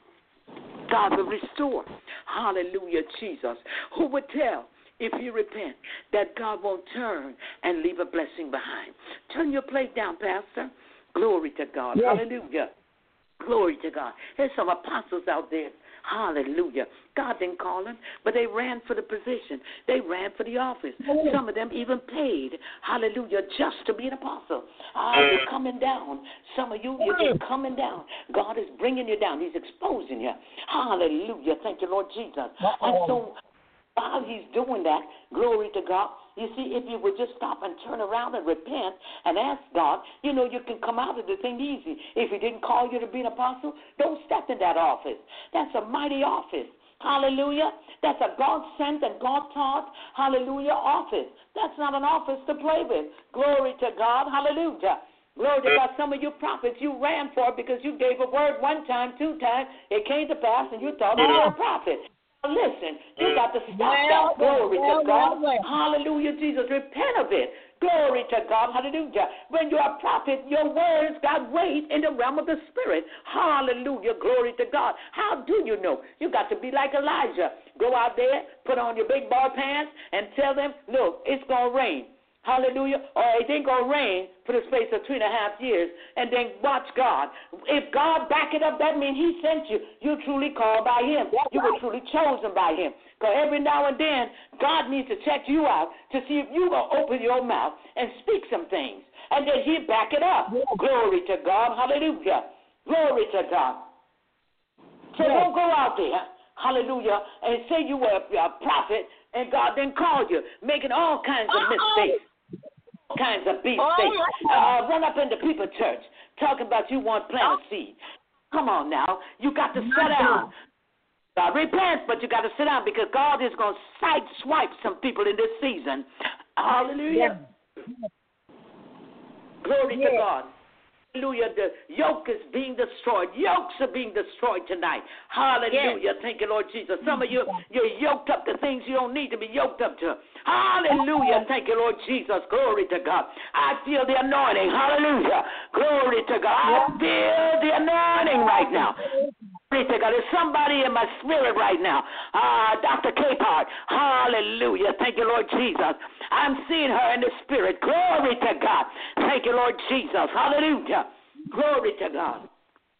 God will restore. Hallelujah, Jesus. Who would tell, if you repent, that God won't turn and leave a blessing behind? Turn your plate down, Pastor. Glory to God. Yes. Hallelujah. Glory to God. There's some apostles out there. Hallelujah. God didn't call them, but they ran for the position. They ran for the office. Some of them even paid, hallelujah, just to be an apostle. Ah, you're coming down. Some of you, you're just coming down. God is bringing you down. He's exposing you. Hallelujah. Thank you, Lord Jesus. And so while he's doing that, glory to God, you see, if you would just stop and turn around and repent and ask God, you know, you can come out of the thing easy. If he didn't call you to be an apostle, don't step in that office. That's a mighty office. Hallelujah. That's a God-sent and God-taught, hallelujah, office. That's not an office to play with. Glory to God. Hallelujah. Glory to God. Some of you prophets, you ran for it because you gave a word one time, two times. It came to pass, and you thought you were a prophet. Listen, you got to stop that. Glory to God. Hallelujah, Jesus. Repent of it. Glory to God. Hallelujah. When you're a prophet, your words got weight in the realm of the Spirit. Hallelujah. Glory to God. How do you know? You got to be like Elijah. Go out there, put on your big ball pants, and tell them, look, it's going to rain. Hallelujah. Or it ain't going to rain for the space of two and a half years. And then watch God. If God back it up, that means he sent you. You're truly called by him. You were truly chosen by him. Because every now and then, God needs to check you out to see if you will open your mouth and speak some things. And then he'll back it up. Yes. Glory to God. Hallelujah. Glory to God. So yes. Don't go out there, hallelujah, and say you were a prophet and God didn't call you, making all kinds of mistakes. All kinds of beef steaks. Uh, run up into people's church talking about you want to plant a seed. Come on now. You got to sit down. Uh, repent, but you got to sit down because God is going to side swipe some people in this season. Hallelujah. Yes. Glory yes. to God. Hallelujah. The yoke is being destroyed. Yokes are being destroyed tonight. Hallelujah. Yes. Thank you, Lord Jesus. Some of you, you're yoked up to things you don't need to be yoked up to. Hallelujah. Thank you, Lord Jesus. Glory to God. I feel the anointing. Hallelujah. Glory to God. I feel the anointing right now. Glory Glory to God. There's somebody in my spirit right now. Uh, Doctor Capehart. Hallelujah. Thank you, Lord Jesus. I'm seeing her in the spirit. Glory to God. Thank you, Lord Jesus. Hallelujah. Glory to God.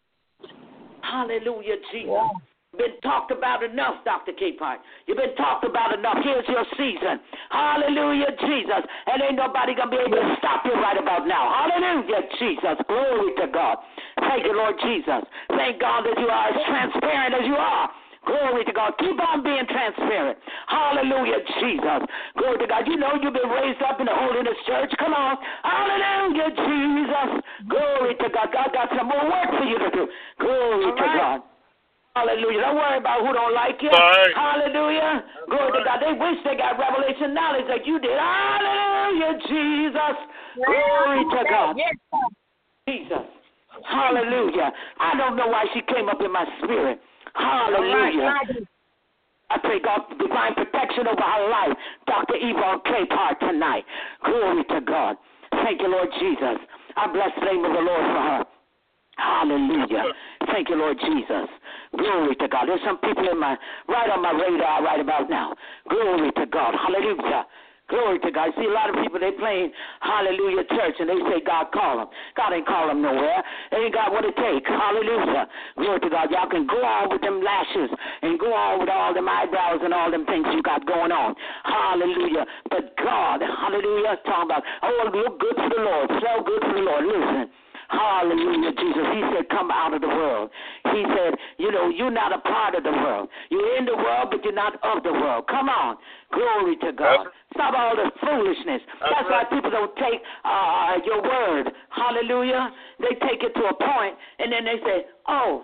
Hallelujah, Jesus. Yeah. Been talked about enough, Doctor Capehart. You've been talked about enough. Here's your season. Hallelujah, Jesus. And ain't nobody going to be able to stop you right about now. Hallelujah, Jesus. Glory to God. Thank you, Lord Jesus. Thank God that you are as transparent as you are. Glory to God. Keep on being transparent. Hallelujah, Jesus. Glory to God. You know you've been raised up in the Holiness Church. Come on. Hallelujah, Jesus. Glory to God. God got some more work for you to do. Glory All to right. God. Hallelujah. Don't worry about who don't like you. Right. Hallelujah. Glory right. to God. They wish they got revelation knowledge like you did. Hallelujah, Jesus. Glory to God. Jesus. Hallelujah. I don't know why she came up in my spirit. Hallelujah. I pray God divine protection over her life. Doctor Yvonne Capehart tonight. Glory to God. Thank you, Lord Jesus. I bless the name of the Lord for her. Hallelujah. Thank you, Lord Jesus. Glory to God. There's some people in my right on my radar right about now. Glory to God. Hallelujah. Glory to God. See, a lot of people, they playing Hallelujah Church, and they say God call them. God ain't call them nowhere. They ain't got what it takes. Hallelujah. Glory to God. Y'all can go on with them lashes and go on with all them eyebrows and all them things you got going on. Hallelujah. But God, hallelujah, talking about, oh, look good for the Lord. So good for the Lord. Listen. Hallelujah, Jesus. He said, come out of the world. He said, you know, you're not a part of the world. You're in the world, but you're not of the world. Come on. Glory to God. Stop all the foolishness. That's why people don't take uh, your word. Hallelujah. They take it to a point, and then they say, oh,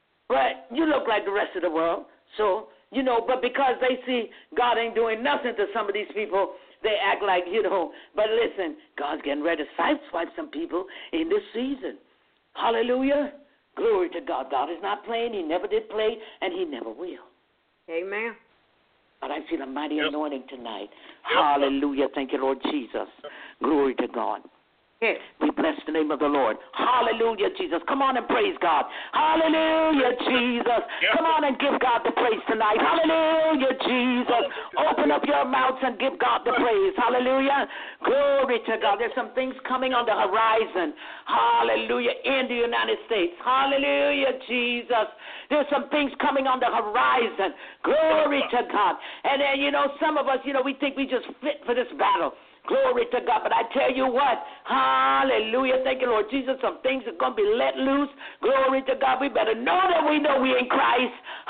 but you look like the rest of the world. So, you know, but because they see God ain't doing nothing to some of these people, they act like, you know, but listen, God's getting ready to sideswipe some people in this season. Hallelujah. Glory to God. God is not playing. He never did play, and he never will. Amen. But I feel a mighty yep. anointing tonight. Yep. Hallelujah. Thank you, Lord Jesus. Glory to God. Yes. We bless the name of the Lord. Hallelujah, Jesus. Come on and praise God. Hallelujah, Jesus. Come on and give God the praise tonight. Hallelujah, Jesus. Open up your mouths and give God the praise. Hallelujah. Glory to God. There's some things coming on the horizon. Hallelujah, in the United States. Hallelujah, Jesus. There's some things coming on the horizon. Glory to God. And then, you know, some of us, you know, we think we just fit for this battle. Glory to God. But I tell you what, hallelujah. Thank you, Lord Jesus. Some things are going to be let loose. Glory to God. We better know that we know we in Christ.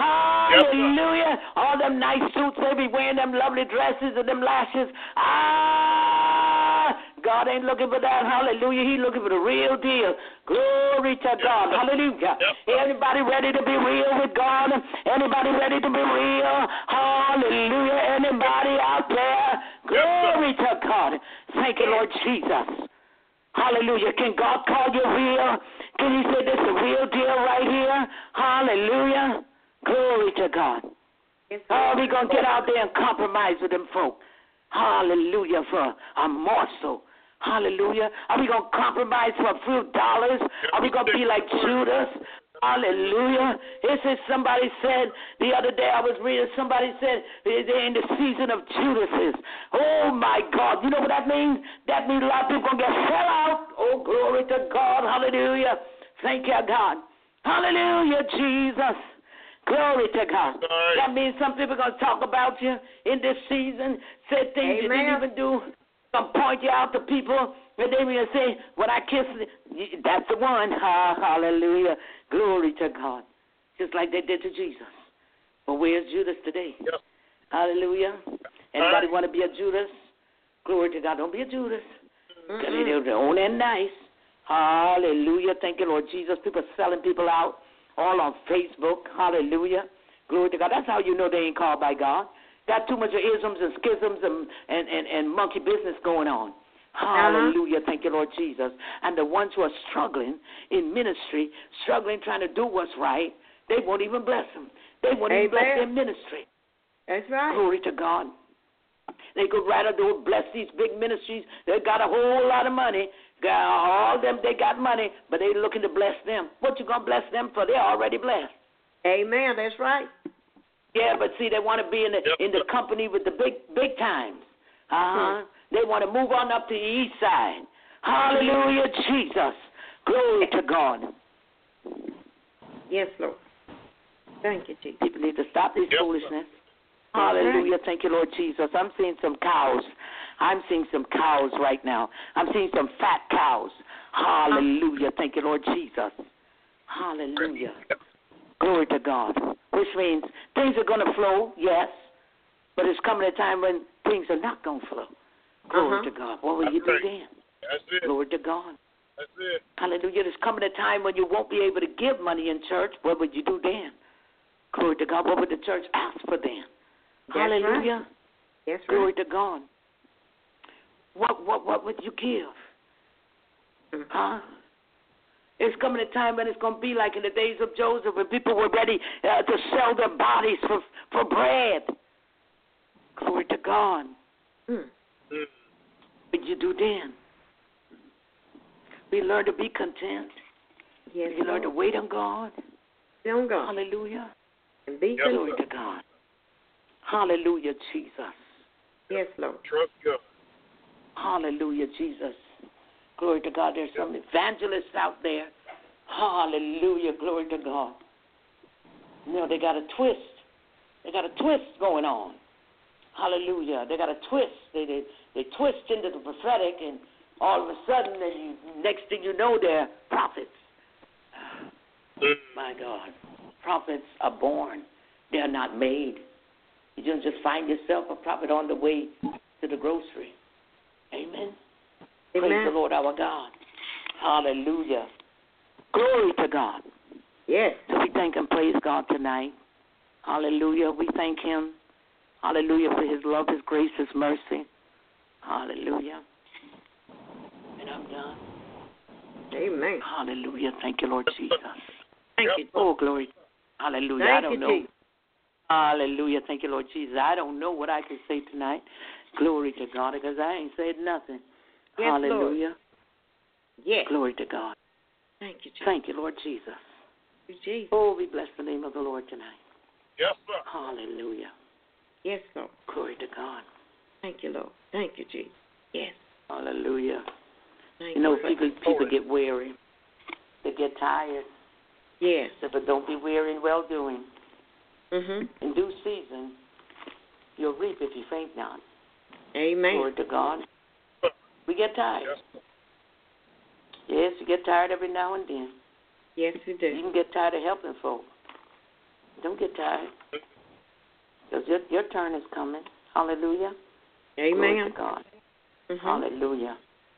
Hallelujah. Yep. All them nice suits, they be wearing them lovely dresses and them lashes. Ah, God ain't looking for that. Hallelujah. He looking for the real deal. Glory to God. Yep. Hallelujah. Yep. Anybody ready to be real with God? Anybody ready to be real? Hallelujah. Anybody out there? Glory to God. Thank you, Lord Jesus. Hallelujah. Can God call you real? Can you say this is a real deal right here? Hallelujah. Glory to God. Oh, we're going to get out there and compromise with them folk. Hallelujah, for a morsel. Hallelujah. Are we going to compromise for a few dollars? Are we going to be like Judas? Hallelujah. It says somebody said the other day I was reading, somebody said they're in the season of Judases. Oh, my God. You know what that means? That means a lot of people going to get fell out. Oh, glory to God. Hallelujah. Thank you, God. Hallelujah, Jesus. Glory to God. Nice. That means some people are going to talk about you in this season, say things Amen. You didn't even do. Going to point you out to people, and they will say, when I kiss, that's the one. Ha, hallelujah. Glory to God. Just like they did to Jesus. But where's Judas today? Yep. Hallelujah. Anybody want to be a Judas? Glory to God. Don't be a Judas. Mm-hmm. They're on and nice. Hallelujah. Thank you, Lord Jesus. People selling people out all on Facebook. Hallelujah. Glory to God. That's how you know they ain't called by God. Got too much of isms and schisms and, and, and, and monkey business going on. Hallelujah. Uh-huh. Thank you, Lord Jesus. And the ones who are struggling in ministry, struggling trying to do what's right, they won't even bless them. They won't Amen. Even bless their ministry. That's right. Glory to God. They could rather do bless these big ministries. They got a whole lot of money. Got all them, they got money, but they looking to bless them. What you going to bless them for? They're already blessed. Amen. That's right. Yeah, but see, they want to be in the Yep. in the company with the big big times. Uh huh. Hmm. They want to move on up to the east side. Hallelujah, Jesus. Glory to God. Yes, Lord. Thank you, Jesus. People need to stop this Yep. foolishness. Hallelujah. Thank you, Lord Jesus. I'm seeing some cows. I'm seeing some cows right now. I'm seeing some fat cows. Hallelujah. Thank you, Lord Jesus. Hallelujah. Glory to God. Which means things are going to flow, yes, but it's coming a time when things are not going to flow. Glory Uh-huh. to God. What will That's you do right. then? That's it. Glory to God. That's it. Hallelujah. There's coming a time when you won't be able to give money in church. What would you do then? Glory to God. What would the church ask for then? That's Hallelujah. Right. That's right. Glory to God. What what what would you give? Mm. Huh? It's coming a time when it's going to be like in the days of Joseph when people were ready uh, to sell their bodies for for bread. Glory to God. Mm. Mm. What would you do then? We learn to be content. Yes, We learn to Lord. wait on God. Don't go. Hallelujah. And be Yes, faithful. Glory to God. Hallelujah, Jesus. Yes, Lord. Trust God. Hallelujah, Jesus. Glory to God. There's some evangelists out there. Hallelujah. Glory to God. You know, they got a twist. They got a twist going on. Hallelujah. They got a twist. They they, they twist into the prophetic, and all of a sudden, then you, next thing you know, they're prophets. Mm. My God. Prophets are born. They're not made. You don't just find yourself a prophet on the way to the grocery. Amen. Praise Amen. the Lord our God. Hallelujah. Glory to God. Yes. So we thank and praise God tonight. Hallelujah. We thank him. Hallelujah for his love, his grace, his mercy. Hallelujah. And I'm done. Amen. Hallelujah. Thank you, Lord Jesus. Thank Yep. you. Oh, glory. Hallelujah. Thank I don't you, know. Jesus. Hallelujah. Thank you, Lord Jesus. I don't know what I can say tonight. Glory to God, because I ain't said nothing. Yes, Hallelujah. Lord. Yes. Glory to God. Thank you, Jesus. Thank you, Lord Jesus. Thank you, Jesus. Oh, we bless the name of the Lord tonight. Yes, sir. Hallelujah. Yes, Lord. Glory to God. Thank you, Lord. Thank you, Jesus. Yes. Hallelujah. Thank You know, you. people people get weary. They get tired. Yes. But don't be weary in well doing. Mhm. In due season, you'll reap if you faint not. Amen. Glory to God. We get tired. Yes. Yes, you get tired every now and then. Yes, we You do. can get tired of helping folk. Don't get tired. Because your, your turn is coming. Hallelujah. Glory Amen. to God. Mhm. Hallelujah.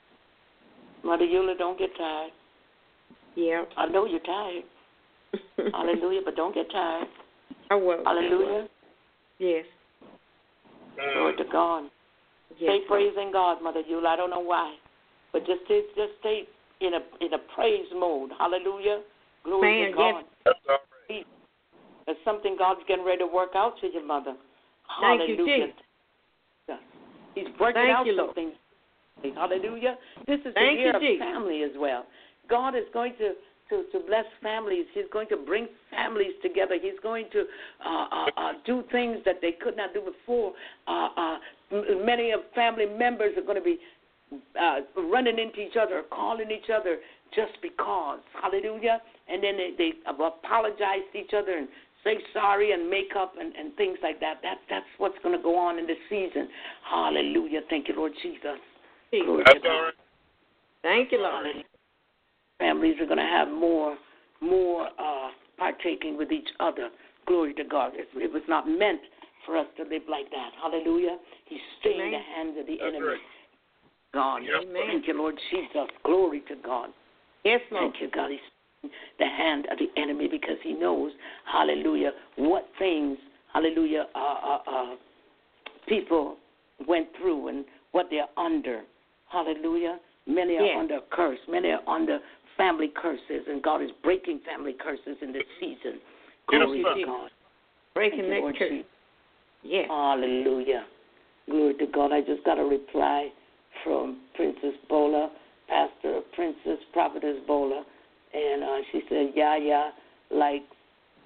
Mother Eula, don't get tired. Yeah. I know you're tired. Hallelujah, but don't get tired. I will. Hallelujah. Yes. Glory to God. Yes. Stay praising God, Mother Eula. I don't know why. But just stay, just stay in a in a praise mode. Hallelujah. Glory Man, to God. yes. That's all right. There's something God's getting ready to work out to your mother. Thank you, Hallelujah. Jesus. He's working Thank out you, Lord. something. Hallelujah. This is Thank the year you, of Jesus. family as well. God is going to, to, to bless families. He's going to bring families together. He's going to uh, uh, uh, do things that they could not do before. Uh, uh, m- many of family members are going to be uh, running into each other, calling each other just because. Hallelujah. And then they, they apologize to each other and say sorry and make up and, and things like that. That that's what's going to go on in this season. Hallelujah. Thank you, Lord Jesus. Glory That's to all God. right. Thank you, Lord. Hallelujah. Families are going to have more more uh, partaking with each other. Glory to God. It, it was not meant for us to live like that. Hallelujah. He's staying in the hands of the That's enemy. right. God. Yes, Amen. Thank you, Lord Jesus. Glory to God. Yes, Lord. Thank you, God. He's in the hand of the enemy because he knows, hallelujah, what things, hallelujah, uh, uh, uh, people went through and what they're under. Hallelujah. Many are Yes. under a curse. Many are under family curses, and God is breaking family curses in this season. Glory Yes, to sir. God. Breaking Thank you, that Lord curse. Jesus. Yes. Hallelujah. Glory to God. I just got a reply from Princess Bola, Pastor Princess Prophetess Bola, and uh, she said, yeah, yeah, like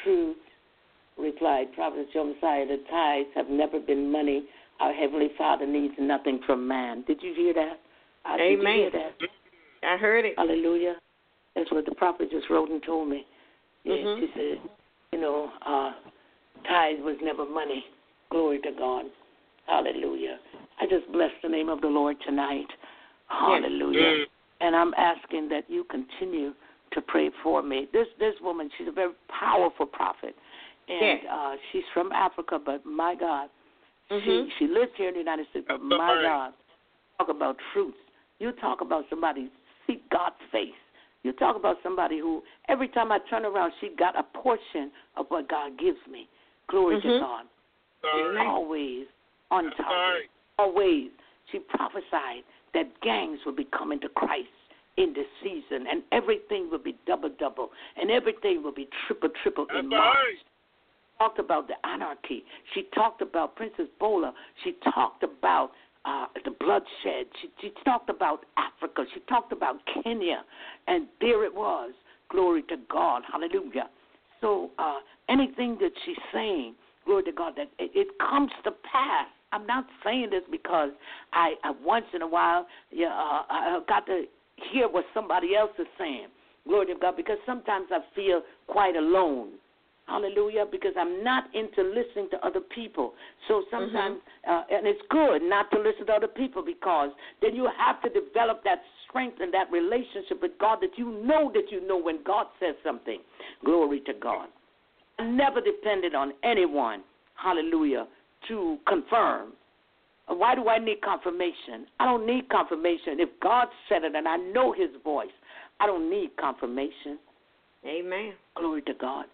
truth, replied Prophet Josiah, the tithes have never been money. Our Heavenly Father needs nothing from man. Did you hear that? Uh, Amen. Did you hear that? I heard it. Hallelujah. That's what the prophet just wrote and told me. Yeah, Mm-hmm. She said, you know, uh, tithes was never money. Glory to God. Hallelujah. I just bless the name of the Lord tonight. Hallelujah. Yes. And I'm asking that you continue to pray for me. This this woman, she's a very powerful prophet. And yes. uh, she's from Africa, but my God, Mm-hmm. she she lives here in the United States, but That's my right. God, talk about truth. You talk about somebody seek God's face. You talk about somebody who every time I turn around, she got a portion of what God gives me. Glory Mm-hmm. to God. Sorry. Always on That's target. right. Always. She prophesied that gangs would be coming to Christ in this season, and everything will be double-double, and everything will be triple-triple That's in March. right. She talked about the anarchy. She talked about Princess Bola. She talked about uh, the bloodshed. She, she talked about Africa. She talked about Kenya, and there it was. Glory to God. Hallelujah. So uh, anything that she's saying, glory to God, that it, it comes to pass. I'm not saying this because I, I once in a while yeah, uh, I got to hear what somebody else is saying. Glory to God, because sometimes I feel quite alone. Hallelujah, because I'm not into listening to other people. So sometimes, mm-hmm. uh, and it's good not to listen to other people, because then you have to develop that strength and that relationship with God that you know that you know when God says something. Glory to God. I never depended on anyone, hallelujah, to confirm. Why do I need confirmation? I don't need confirmation. If God said it and I know his voice, I don't need confirmation. Amen. Glory to God.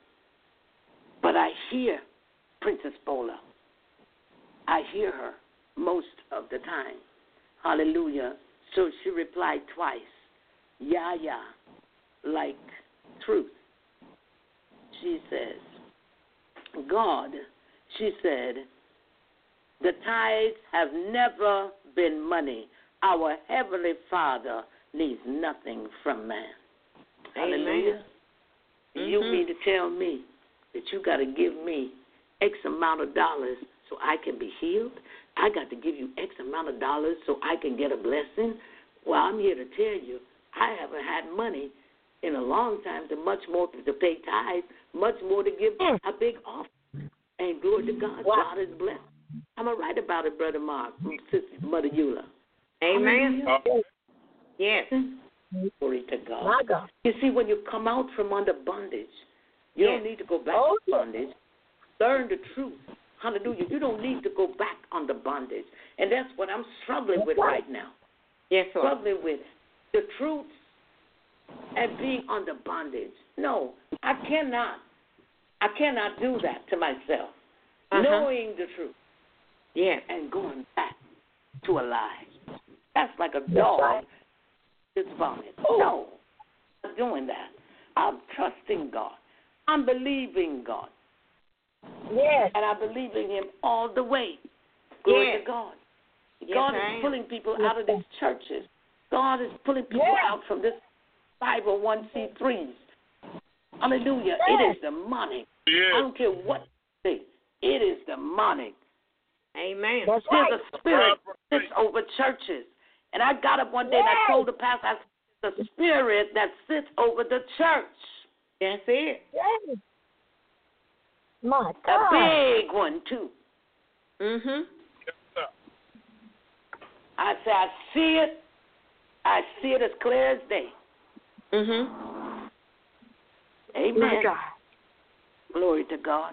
But I hear Princess Bola. I hear her most of the time. Hallelujah. So she replied twice. Yeah, yeah, like truth. She says, God, she said, the tithes have never been money. Our Heavenly Father needs nothing from man. Amen. Hallelujah. Mm-hmm. You mean to tell me that you got to give me X amount of dollars so I can be healed? I got to give you X amount of dollars so I can get a blessing? Well, I'm here to tell you, I haven't had money in a long time to much more to pay tithes, much more to give a big offering. And glory to God, wow. God is blessed. I'm going to write about it, Brother Mark, Sister Mother Eula. Amen. Uh, Yes. Glory to God. My God. You see, when you come out from under bondage, you yes. don't need to go back Oh, to bondage. Learn the truth. Hallelujah. You don't need to go back under bondage. And that's what I'm struggling with right now. Yes, Lord. Struggling with the truth and being under bondage. No, I cannot. I cannot do that to myself. Uh-huh. Knowing the truth. Yes. And going back to a lie. That's like a dog right. that's vomit. No, I'm not doing that. I'm trusting God. I'm believing God. Yes. And I believe in him all the way. Glory yes. to God. Yes, God I is am. pulling people out of these churches. God is pulling people yes. out from this five oh one c threes. Hallelujah. Yes. It is demonic. yeah. I don't care what they say. It is demonic. Amen. That's There's right. a spirit that sits over churches. And I got up one day and I told the pastor, I said, the spirit that sits over the church. That's it. Yes. My A God. big one, too. Mm-hmm. Yes, sir. I said, I see it. I see it as clear as day. Mm-hmm. Amen. My God. Glory to God.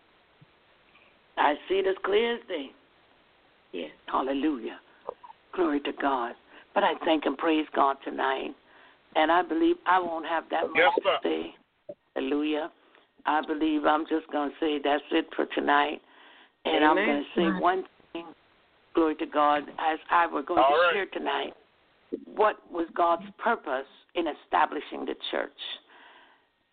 I see it as clear as day. Yes. Hallelujah. Glory to God. But I thank and praise God tonight. And I believe I won't have that much Yes, to sir. say. Hallelujah. I believe I'm just going to say that's it for tonight. And I'm Amen. going to say one thing. Glory to God. As I were going All to right. share tonight, what was God's purpose in establishing the church?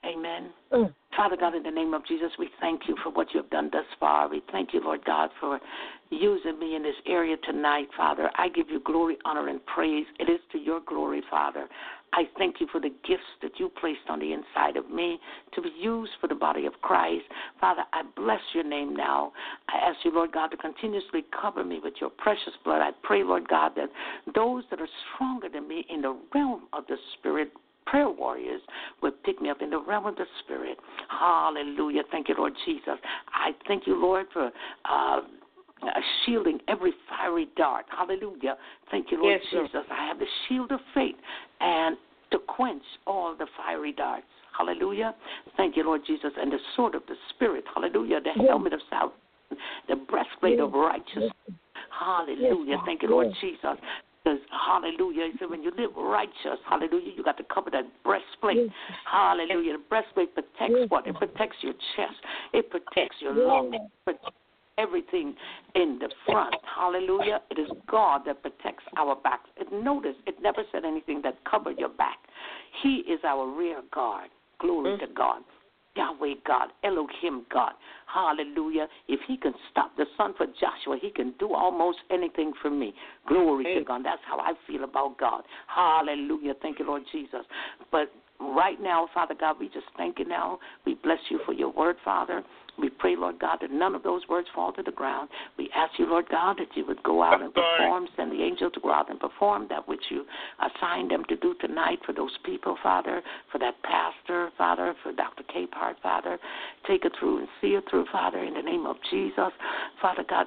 Amen. Mm. Father God, in the name of Jesus, we thank you for what you have done thus far. We thank you, Lord God, for using me in this area tonight, Father. I give you glory, honor, and praise. It is to your glory, Father. I thank you for the gifts that you placed on the inside of me to be used for the body of Christ. Father, I bless your name now. I ask you, Lord God, to continuously cover me with your precious blood. I pray, Lord God, that those that are stronger than me in the realm of the Spirit, prayer warriors, will pick me up in the realm of the Spirit. Hallelujah. Thank you, Lord Jesus. I thank you, Lord, for uh, shielding every fiery dart. Hallelujah. Thank you, Lord yes, Jesus. Lord. I have the shield of faith and to quench all the fiery darts. Hallelujah. Thank you, Lord Jesus. And the sword of the Spirit. Hallelujah. The yes. helmet of salvation. The breastplate yes. of righteousness. Yes. Hallelujah. Yes. Thank you, Lord yes. Jesus. Because, hallelujah, he said, when you live righteous, hallelujah, you got to cover that breastplate. Yes. Hallelujah. The breastplate protects yes. what? It protects your chest. It protects your yes. lungs. It protects everything in the front. Hallelujah. It is God that protects our backs. And notice, it never said anything that covered your back. He is our rear guard. Glory mm-hmm. to God. Yahweh God, Elohim God, hallelujah. If he can stop the sun for Joshua, he can do almost anything for me. Glory hey. to God. That's how I feel about God. Hallelujah. Thank you, Lord Jesus. But right now, Father God, we just thank you now. We bless you for your word, Father. We pray, Lord God, that none of those words fall to the ground. We ask you, Lord God, that you would go out and perform, send the angel to go out and perform that which you assigned them to do tonight for those people, Father, for that pastor, Father, for Doctor Capehart, Father. Take it through and see it through, Father, in the name of Jesus. Father God,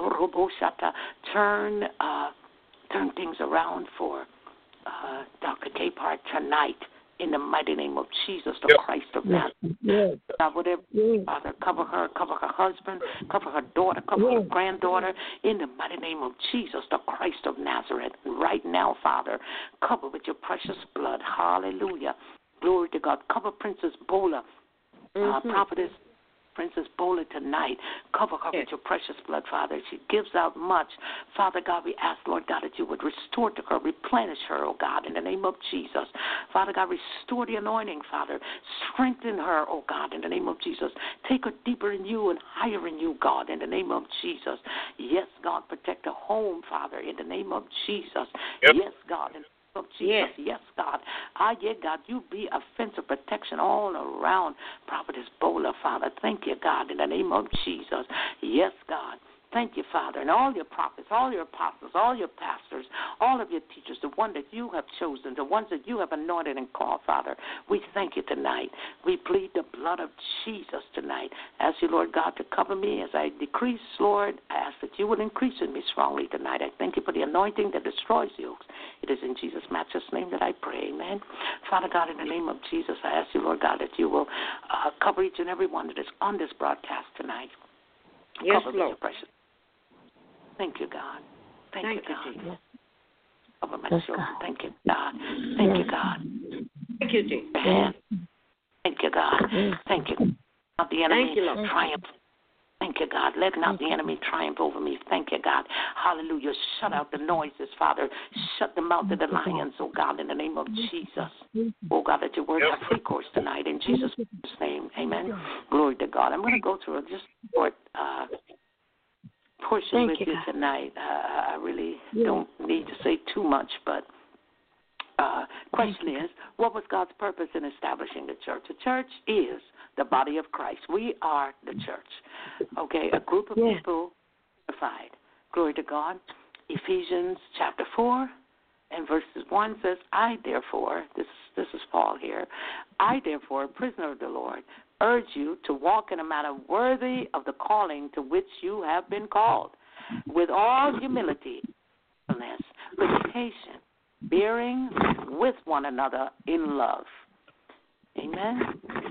turn, uh, turn things around for uh, Doctor Capehart tonight. In the mighty name of Jesus, the yep. Christ of Nazareth. Yes. God, whatever, yes. Father, cover her, cover her husband, cover her daughter, cover yes. her granddaughter. In the mighty name of Jesus, the Christ of Nazareth. Right now, Father, cover with your precious blood. Hallelujah. Glory to God. Cover Princess Bola, mm-hmm. uh, prophetess Princess Bola tonight. Cover her yes. with your precious blood, Father. She gives out much. Father God, we ask, Lord God, that you would restore to her, replenish her, oh God, in the name of Jesus. Father God, restore the anointing, Father. Strengthen her, oh God, in the name of Jesus. Take her deeper in you and higher in you, God, in the name of Jesus. Yes, God, protect her home, Father, in the name of Jesus. Yep. Yes, God, in of Jesus. Yes. yes, God. Ah, yeah, God, you be a fence of protection all around Prophetess Bola, Father. Thank you, God, in the name of Jesus. Yes, God. Thank you, Father, and all your prophets, all your apostles, all your pastors, all of your teachers, the one that you have chosen, the ones that you have anointed and called, Father. We thank you tonight. We plead the blood of Jesus tonight. Ask you, Lord God, to cover me as I decrease, Lord. I ask that you would increase in me strongly tonight. I thank you for the anointing that destroys yokes. It is in Jesus' matchless name that I pray, amen. Father God, in the name of Jesus, I ask you, Lord God, that you will uh, cover each and every one that is on this broadcast tonight. Yes, cover Lord. Me, precious. Thank you, God. Thank, Thank you, God. Jesus. Cover my children. Thank you, God. Thank you, God. Thank you, Jesus. Thank you, God. Thank you. Not the enemy Thank you, Lord. triumph. Thank you, God. Let not the enemy triumph over me. Thank you, God. Hallelujah. Shut out the noises, Father. Shut the mouth of the lions, oh God, in the name of Jesus. Oh God, that your word have free course tonight. In Jesus' name, amen. Glory to God. I'm going to go through a just short uh, portion Thank with you, you God. tonight. Uh, I really don't need to say too much, but uh, question is, what was God's purpose in establishing the church? The church is the body of Christ. We are the church. Okay, a group of yeah. people unified. Glory to God. Ephesians chapter four and verses one says, I therefore, this, this is Paul here, I therefore, a prisoner of the Lord, urge you to walk in a manner worthy of the calling to which you have been called, with all humility, with patience, bearing with one another in love. Amen.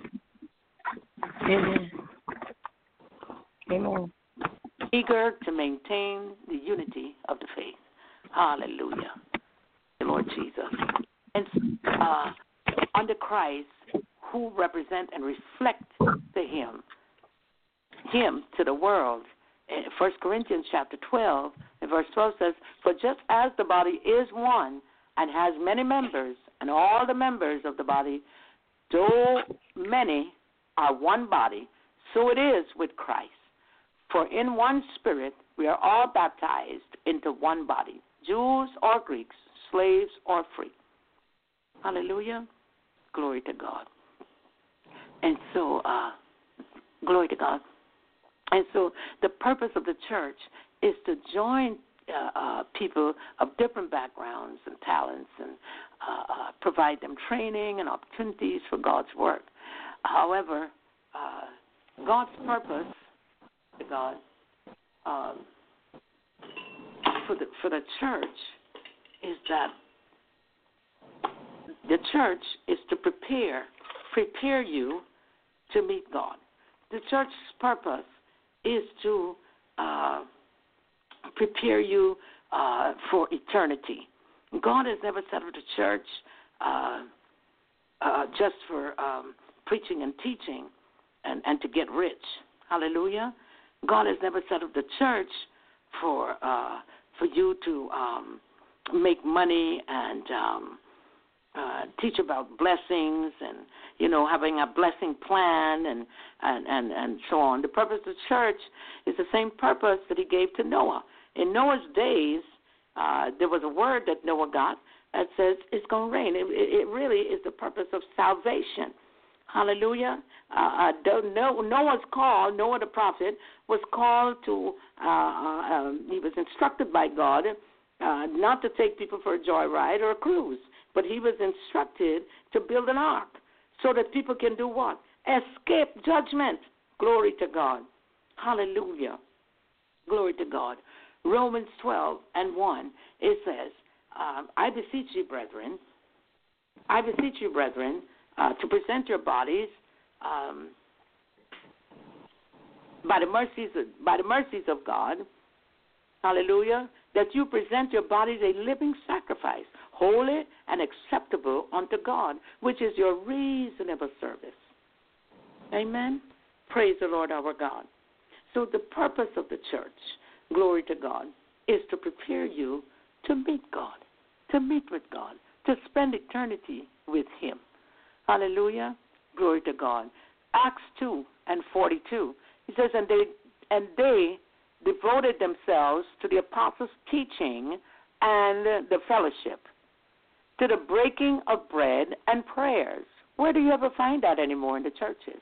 Amen. Amen. Eager to maintain the unity of the faith. Hallelujah. Lord Jesus. And uh, under Christ, who represent and reflect to him, him to the world. First Corinthians chapter twelve, and verse twelve says, for just as the body is one and has many members, and all the members of the body, though many are one body, so it is with Christ. For in one Spirit we are all baptized into one body, Jews or Greeks, slaves or free. Hallelujah. Glory to God. And so, uh, glory to God. And so the purpose of the church is to join uh, uh, people of different backgrounds and talents and uh, uh, provide them training and opportunities for God's work. However, uh, God's purpose, to God, um, for the for the church is that the church is to prepare prepare you to meet God. The church's purpose is to uh, prepare you uh, for eternity. God has never set up the church uh, uh, just for um, preaching and teaching and, and to get rich. Hallelujah. God has never set up the church for uh, for you to um, make money and um, uh, teach about blessings and, you know, having a blessing plan and, and, and, and so on. The purpose of the church is the same purpose that he gave to Noah. In Noah's days, uh, there was a word that Noah got that says it's going to rain. It, it really is the purpose of salvation. Hallelujah. Uh, uh, Noah's call, Noah the prophet, was called to, uh, uh, um, he was instructed by God uh, not to take people for a joyride or a cruise, but he was instructed to build an ark so that people can do what? Escape judgment. Glory to God. Hallelujah. Glory to God. Romans twelve and one, it says, um, I beseech you, brethren, I beseech you, brethren, uh, to present your bodies um, by the mercies of, by the mercies of God, hallelujah, that you present your bodies a living sacrifice, holy and acceptable unto God, which is your reasonable service. Amen. Praise the Lord our God. So the purpose of the church, glory to God, is to prepare you to meet God, to meet with God, to spend eternity with him. Hallelujah. Glory to God. Acts two and forty-two. He says, and they and they devoted themselves to the apostles' teaching and the fellowship, to the breaking of bread and prayers. Where do you ever find that anymore in the churches?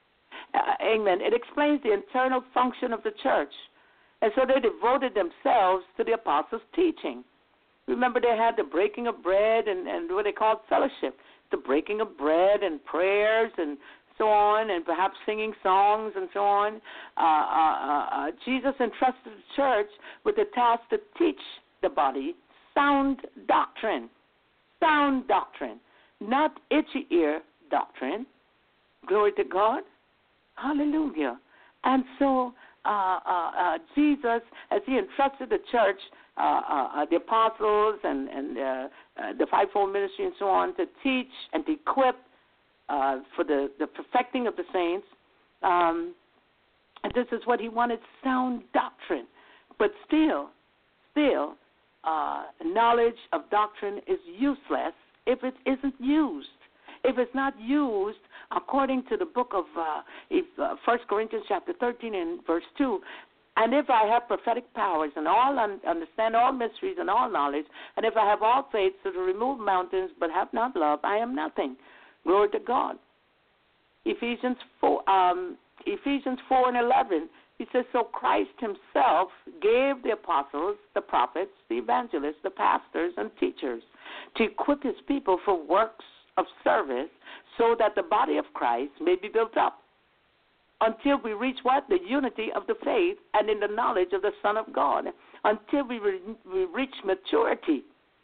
Uh, amen. It explains the internal function of the church. And so they devoted themselves to the apostles' teaching. Remember, they had the breaking of bread and, and what they called fellowship, the breaking of bread and prayers and so on, and perhaps singing songs and so on. Uh, uh, uh, Jesus entrusted the church with the task to teach the body sound doctrine, sound doctrine, not itchy ear doctrine. Glory to God. Hallelujah. And so uh, uh, uh, Jesus, as he entrusted the church, uh, uh, uh, the apostles and, and uh, uh, the fivefold ministry and so on, to teach and to equip uh, for the, the perfecting of the saints, um, and this is what he wanted, sound doctrine. But still, still, uh, knowledge of doctrine is useless if it isn't used. If it's not used according to the book of uh, if, uh, First Corinthians chapter thirteen and verse two, and if I have prophetic powers and all un- understand all mysteries and all knowledge, and if I have all faith so to remove mountains but have not love, I am nothing. Glory to God. Ephesians four, um, Ephesians four and eleven, he says, so Christ himself gave the apostles, the prophets, the evangelists, the pastors, and teachers to equip his people for works of service so that the body of Christ may be built up until we reach what? The unity of the faith and in the knowledge of the Son of God, until we, re- we reach maturity.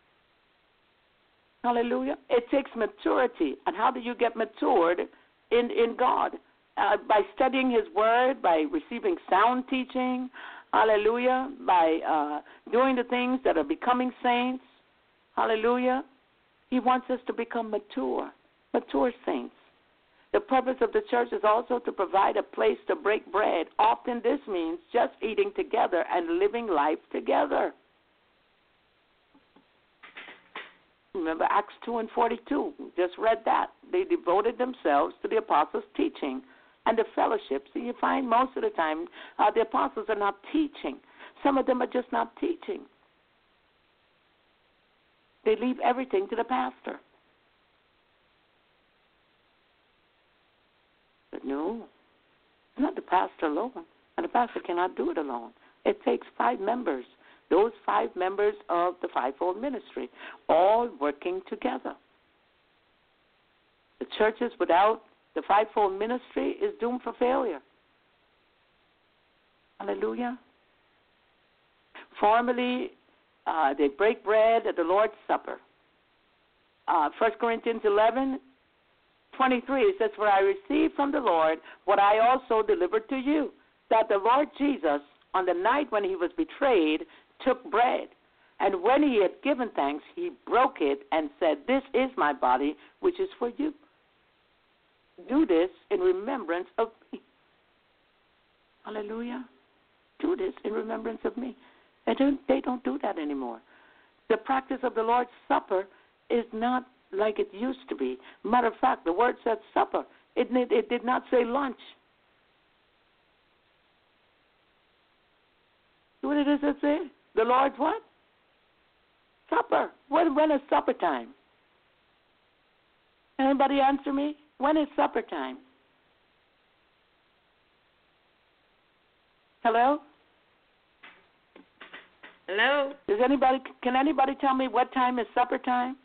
Hallelujah. It takes maturity. And how do you get matured in, in God? Uh, by studying his word, by receiving sound teaching, hallelujah, by uh, doing the things that are becoming saints, hallelujah. He wants us to become mature, mature saints. The purpose of the church is also to provide a place to break bread. Often this means just eating together and living life together. Remember Acts two and forty-two. We just read that. They devoted themselves to the apostles' teaching and the fellowship. So you find most of the time uh, the apostles are not teaching. Some of them are just not teaching. They leave everything to the pastor. But no, it's not the pastor alone. And the pastor cannot do it alone. It takes five members, those five members of the fivefold ministry, all working together. The churches without the fivefold ministry is doomed for failure. Hallelujah. Formerly, uh, they break bread at the Lord's Supper. Uh, First Corinthians eleven, twenty-three, it says, "For I received from the Lord what I also delivered to you, that the Lord Jesus, on the night when he was betrayed, took bread. And when he had given thanks, he broke it and said, 'This is my body, which is for you. Do this in remembrance of me.'" Hallelujah. Do this in remembrance of me. They don't, they don't do that anymore. The practice of the Lord's Supper is not like it used to be. Matter of fact, the word said supper. It, it did not say lunch. What did it say? The Lord's what? Supper. When, when is supper time? Anybody answer me? When is supper time? Hello? Hello? Does anybody? Can anybody tell me what time is supper time?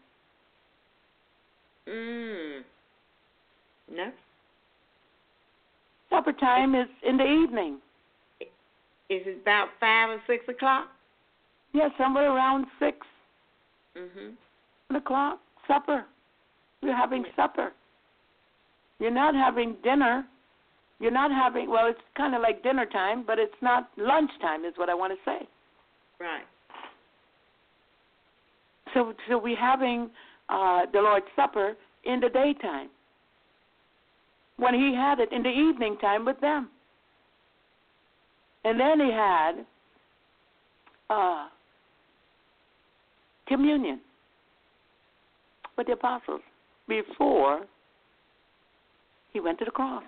Mm. No. Supper time is in the evening. Is it about five or six o'clock? Yes, somewhere around six. Mhm. One o'clock. Supper. You're having supper. You're not having dinner. You're not having. Well, it's kind of like dinner time, but it's not lunch time. Is what I want to say. Right. So, so we're having uh, the Lord's Supper in the daytime, when he had it in the evening time with them. And then he had uh, communion with the apostles before he went to the cross.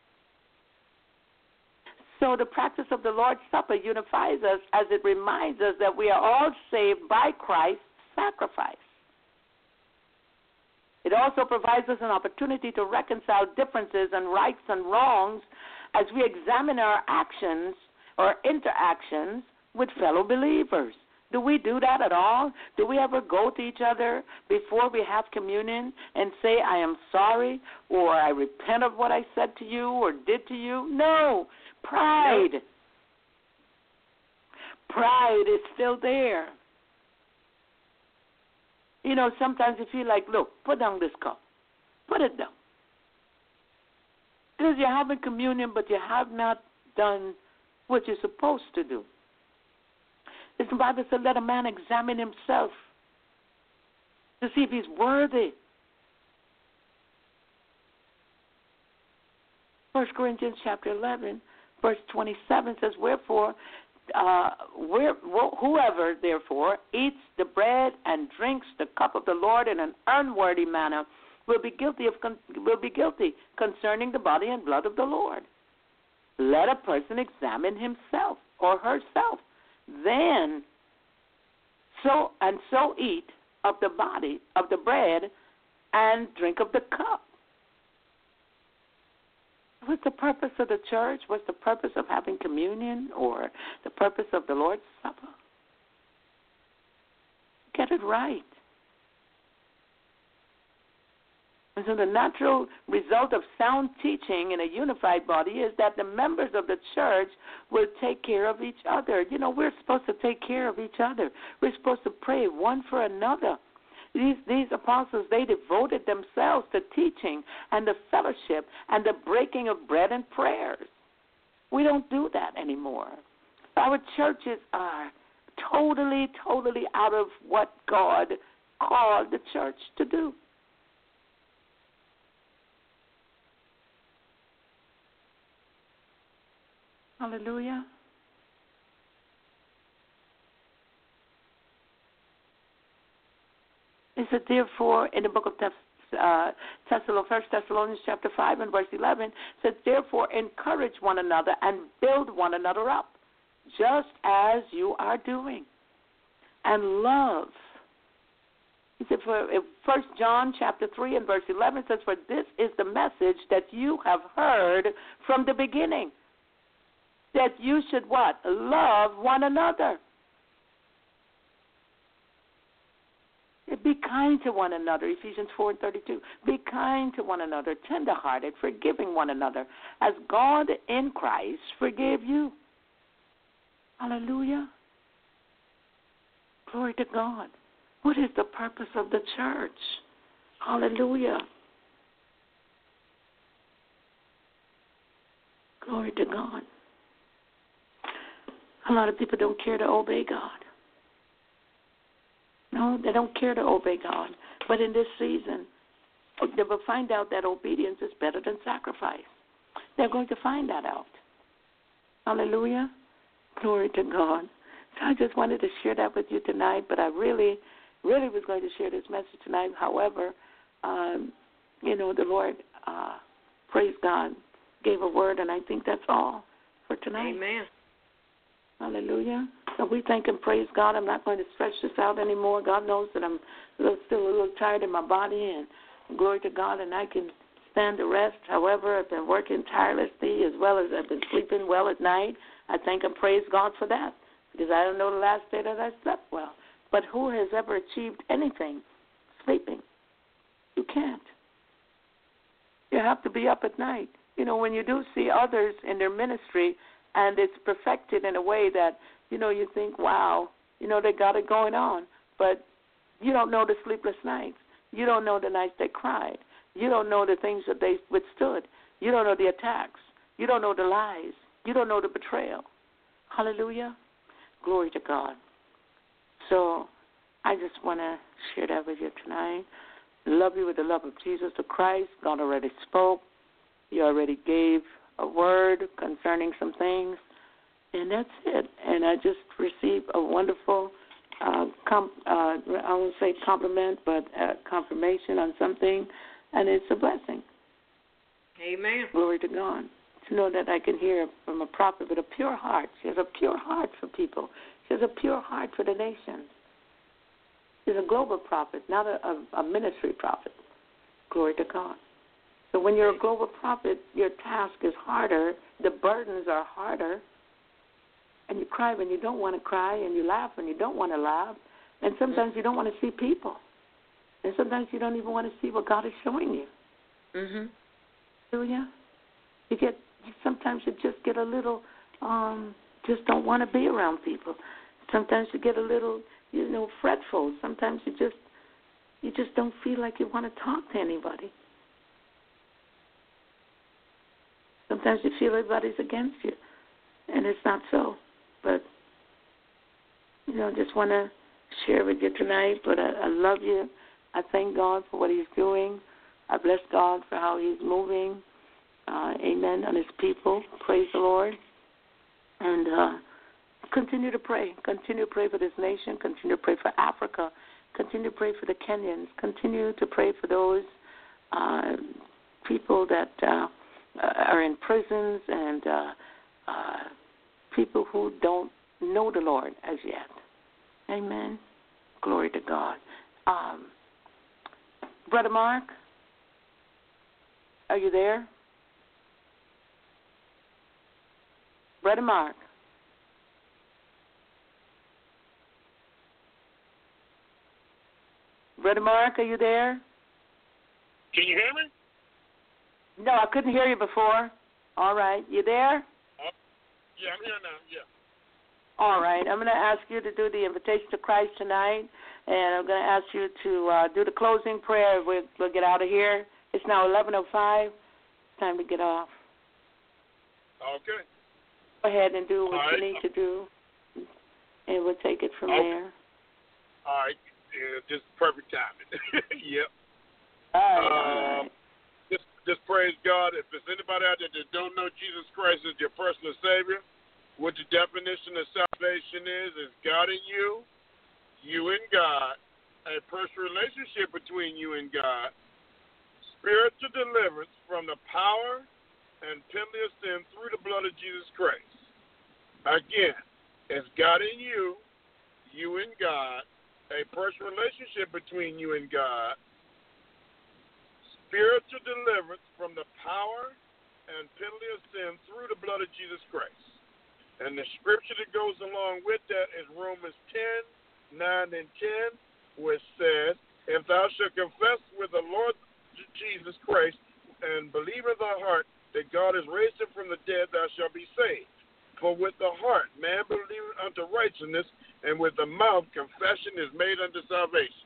So the practice of the Lord's Supper unifies us as it reminds us that we are all saved by Christ's sacrifice. It also provides us an opportunity to reconcile differences and rights and wrongs as we examine our actions or interactions with fellow believers. Do we do that at all? Do we ever go to each other before we have communion and say, "I am sorry," or "I repent of what I said to you or did to you"? No. Pride. Nope. Pride is still there. You know, sometimes you feel like, look, put down this cup. Put it down. Because you're having communion, but you have not done what you're supposed to do. The Bible said, let a man examine himself to see if he's worthy. First Corinthians chapter eleven, verse twenty-seven says, Wherefore, uh, where, whoever, therefore, eats the bread and drinks the cup of the Lord in an unworthy manner will be guilty of con- will be guilty concerning the body and blood of the Lord. Let a person examine himself or herself. Then so and so eat of the body, of the bread, and drink of the cup. What's the purpose of the church? What's the purpose of having communion or the purpose of the Lord's Supper? Get it right. And so the natural result of sound teaching in a unified body is that the members of the church will take care of each other. You know, we're supposed to take care of each other. We're supposed to pray one for another. These these apostles, they devoted themselves to teaching and the fellowship and the breaking of bread and prayers. We don't do that anymore. Our churches are totally, totally out of what God called the church to do. Hallelujah. It's said, therefore, in the book of Thess- uh, Thessalonians, First Thessalonians chapter five and verse eleven, says, therefore, encourage one another and build one another up, just as you are doing. And love. He said, for First John chapter three and verse eleven says, for this is the message that you have heard from the beginning, that you should what? Love one another. Be kind to one another, Ephesians four and thirty-two. Be kind to one another, tenderhearted, forgiving one another, as God in Christ forgave you. Hallelujah. Glory to God. What is the purpose of the church? Hallelujah. Glory to God. A lot of people don't care to obey God. No, they don't care to obey God. But in this season, they will find out that obedience is better than sacrifice. They're going to find that out. Hallelujah. Glory to God. So I just wanted to share that with you tonight, but I really, really was going to share this message tonight. However, um, you know, the Lord, uh, praise God, gave a word, and I think that's all for tonight. Amen. Hallelujah. So we thank and praise God. I'm not going to stretch this out anymore. God knows that I'm a little, still a little tired in my body, and glory to God, and I can stand the rest. However, I've been working tirelessly as well as I've been sleeping well at night. I thank and praise God for that, because I don't know the last day that I slept well. But who has ever achieved anything sleeping? You can't. You have to be up at night. You know, when you do see others in their ministry and it's perfected in a way that, you know, you think, wow, you know, they got it going on. But you don't know the sleepless nights. You don't know the nights they cried. You don't know the things that they withstood. You don't know the attacks. You don't know the lies. You don't know the betrayal. Hallelujah. Glory to God. So I just want to share that with you tonight. Love you with the love of Jesus the Christ. God already spoke. He already gave a word concerning some things. And that's it. And I just received a wonderful, uh, com- uh, I won't say compliment, but uh, confirmation on something. And it's a blessing. Amen. Glory to God. To know that I can hear from a prophet with a pure heart. She has a pure heart for people. She has a pure heart for the nations. She's a global prophet, not a, a, a ministry prophet. Glory to God. So when you're a global prophet, your task is harder. The burdens are harder. And you cry when you don't want to cry, and you laugh when you don't want to laugh. And sometimes you don't want to see people. And sometimes you don't even want to see what God is showing you. Mm-hmm. Hallelujah. You get, sometimes you just get a little, um, just don't want to be around people. Sometimes you get a little, you know, fretful. Sometimes you just, you just don't feel like you want to talk to anybody. Sometimes you feel everybody's against you, and it's not so. But, you know, just want to share with you tonight. But I, I love you. I thank God for what he's doing. I bless God for how he's moving. Uh, amen, on his people. Praise the Lord. And uh, continue to pray. Continue to pray for this nation. Continue to pray for Africa. Continue to pray for the Kenyans. Continue to pray for those uh, people that uh, are in prisons and uh, uh, people who don't know the Lord as yet. Amen. Glory to God. Um, Brother Mark, are you there? Brother Mark. Brother Mark, are you there? Can you hear me? No, I couldn't hear you before. All right. You there? Uh, yeah, I'm here now, yeah. All right. I'm going to ask you to do the invitation to Christ tonight, and I'm going to ask you to uh, do the closing prayer. We'll, we'll get out of here. It's now eleven oh five. It's time to get off. Okay. Go ahead and do what All you right. need to do, and we'll take it from Okay. there. All right. Yeah, just perfect timing. Yep. All right. Uh, all right. Just, just praise God. If there's anybody out there that don't know Jesus Christ as your personal Savior, what the definition of salvation is, is God in you, you in God, a personal relationship between you and God, spiritual deliverance from the power and penalty of sin through the blood of Jesus Christ. Again, it's God in you, you and God, a personal relationship between you and God, spiritual deliverance from the power and penalty of sin through the blood of Jesus Christ. And the scripture that goes along with that is Romans ten, nine and ten, which says, if thou shalt confess with the Lord Jesus Christ and believe in thy heart that God has raised him from the dead, thou shalt be saved. For with the heart man believeth unto righteousness, and with the mouth confession is made unto salvation.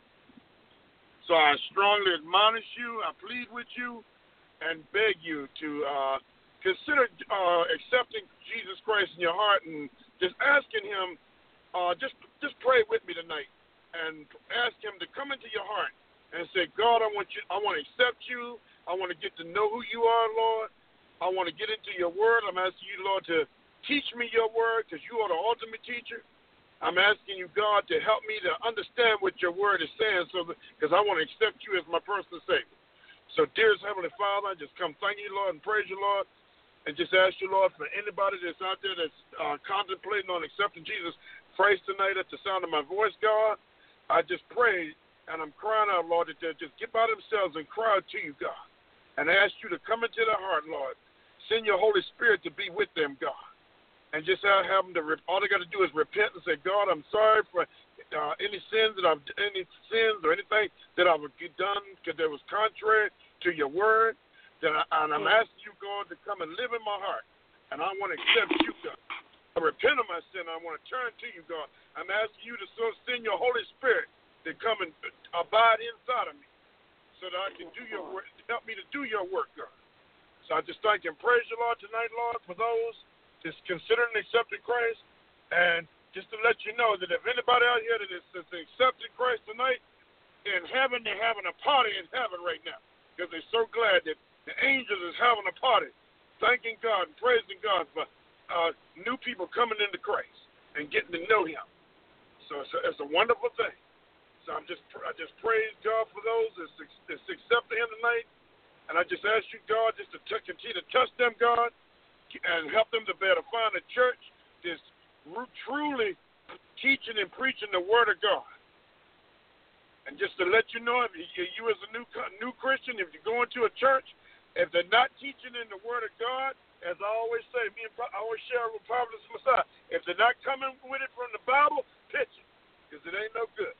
So I strongly admonish you, I plead with you, and beg you to uh, consider uh, accepting Jesus Christ in your heart and just asking him, uh, just just pray with me tonight and ask him to come into your heart and say, God, I want you, I want to accept you. I want to get to know who you are, Lord. I want to get into your word. I'm asking you, Lord, to teach me your word because you are the ultimate teacher. I'm asking you, God, to help me to understand what your word is saying so because I want to accept you as my personal Savior. So, dearest Heavenly Father, I just come thank you, Lord, and praise you, Lord, and just ask you, Lord, for anybody that's out there that's uh, contemplating on accepting Jesus Christ tonight at the sound of my voice, God, I just pray, and I'm crying out, Lord, that they'll just get by themselves and cry out to you, God, and ask you to come into their heart, Lord. Send your Holy Spirit to be with them, God. And just have them to, all they got to do is repent and say, God, I'm sorry for uh, any sins that I've, any sins or anything that I've done because that was contrary to your word. That I, and I'm asking you, God, to come and live in my heart. And I want to accept you, God. I repent of my sin. I want to turn to you, God. I'm asking you to so send your Holy Spirit to come and abide inside of me so that I can do your work, help me to do your work, God. So I just thank you and praise you, Lord, tonight, Lord, for those just considering accepting Christ. And just to let you know that if anybody out here that is, is accepting Christ tonight, in heaven, they're having a party in heaven right now because they're so glad that the angels is having a party, thanking God and praising God for uh, new people coming into Christ and getting to know him. So it's a, it's a wonderful thing. So I'm just I just praise God for those that's, that's accepting him tonight. And I just ask you, God, just to t- continue to touch them, God, and help them to better find a church that's truly teaching and preaching the word of God. And just to let you know, if you, you as a new new Christian, if you go into a church, if they're not teaching in the word of God, as I always say, me and I always share with Prophet Messiah, if they're not coming with it from the Bible, pitch it, because it ain't no good.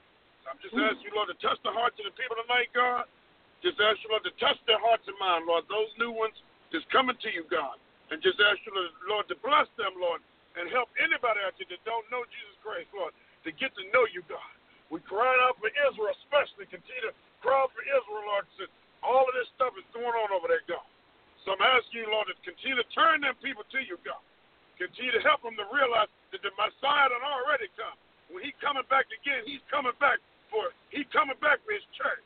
So I'm just asking you, Lord, to touch the hearts of the people tonight, God. Just ask you, Lord, to touch their hearts and minds, Lord, those new ones that's coming to you, God. And just ask you, Lord, to bless them, Lord, and help anybody out there that don't know Jesus Christ, Lord, to get to know you, God. We cry out for Israel, especially. Continue to cry out for Israel, Lord, since all of this stuff is going on over there, God. So I'm asking you, Lord, to continue to turn them people to you, God. Continue to help them to realize that the Messiah had already come. When he's coming back again, he's coming back for he's coming back for his church.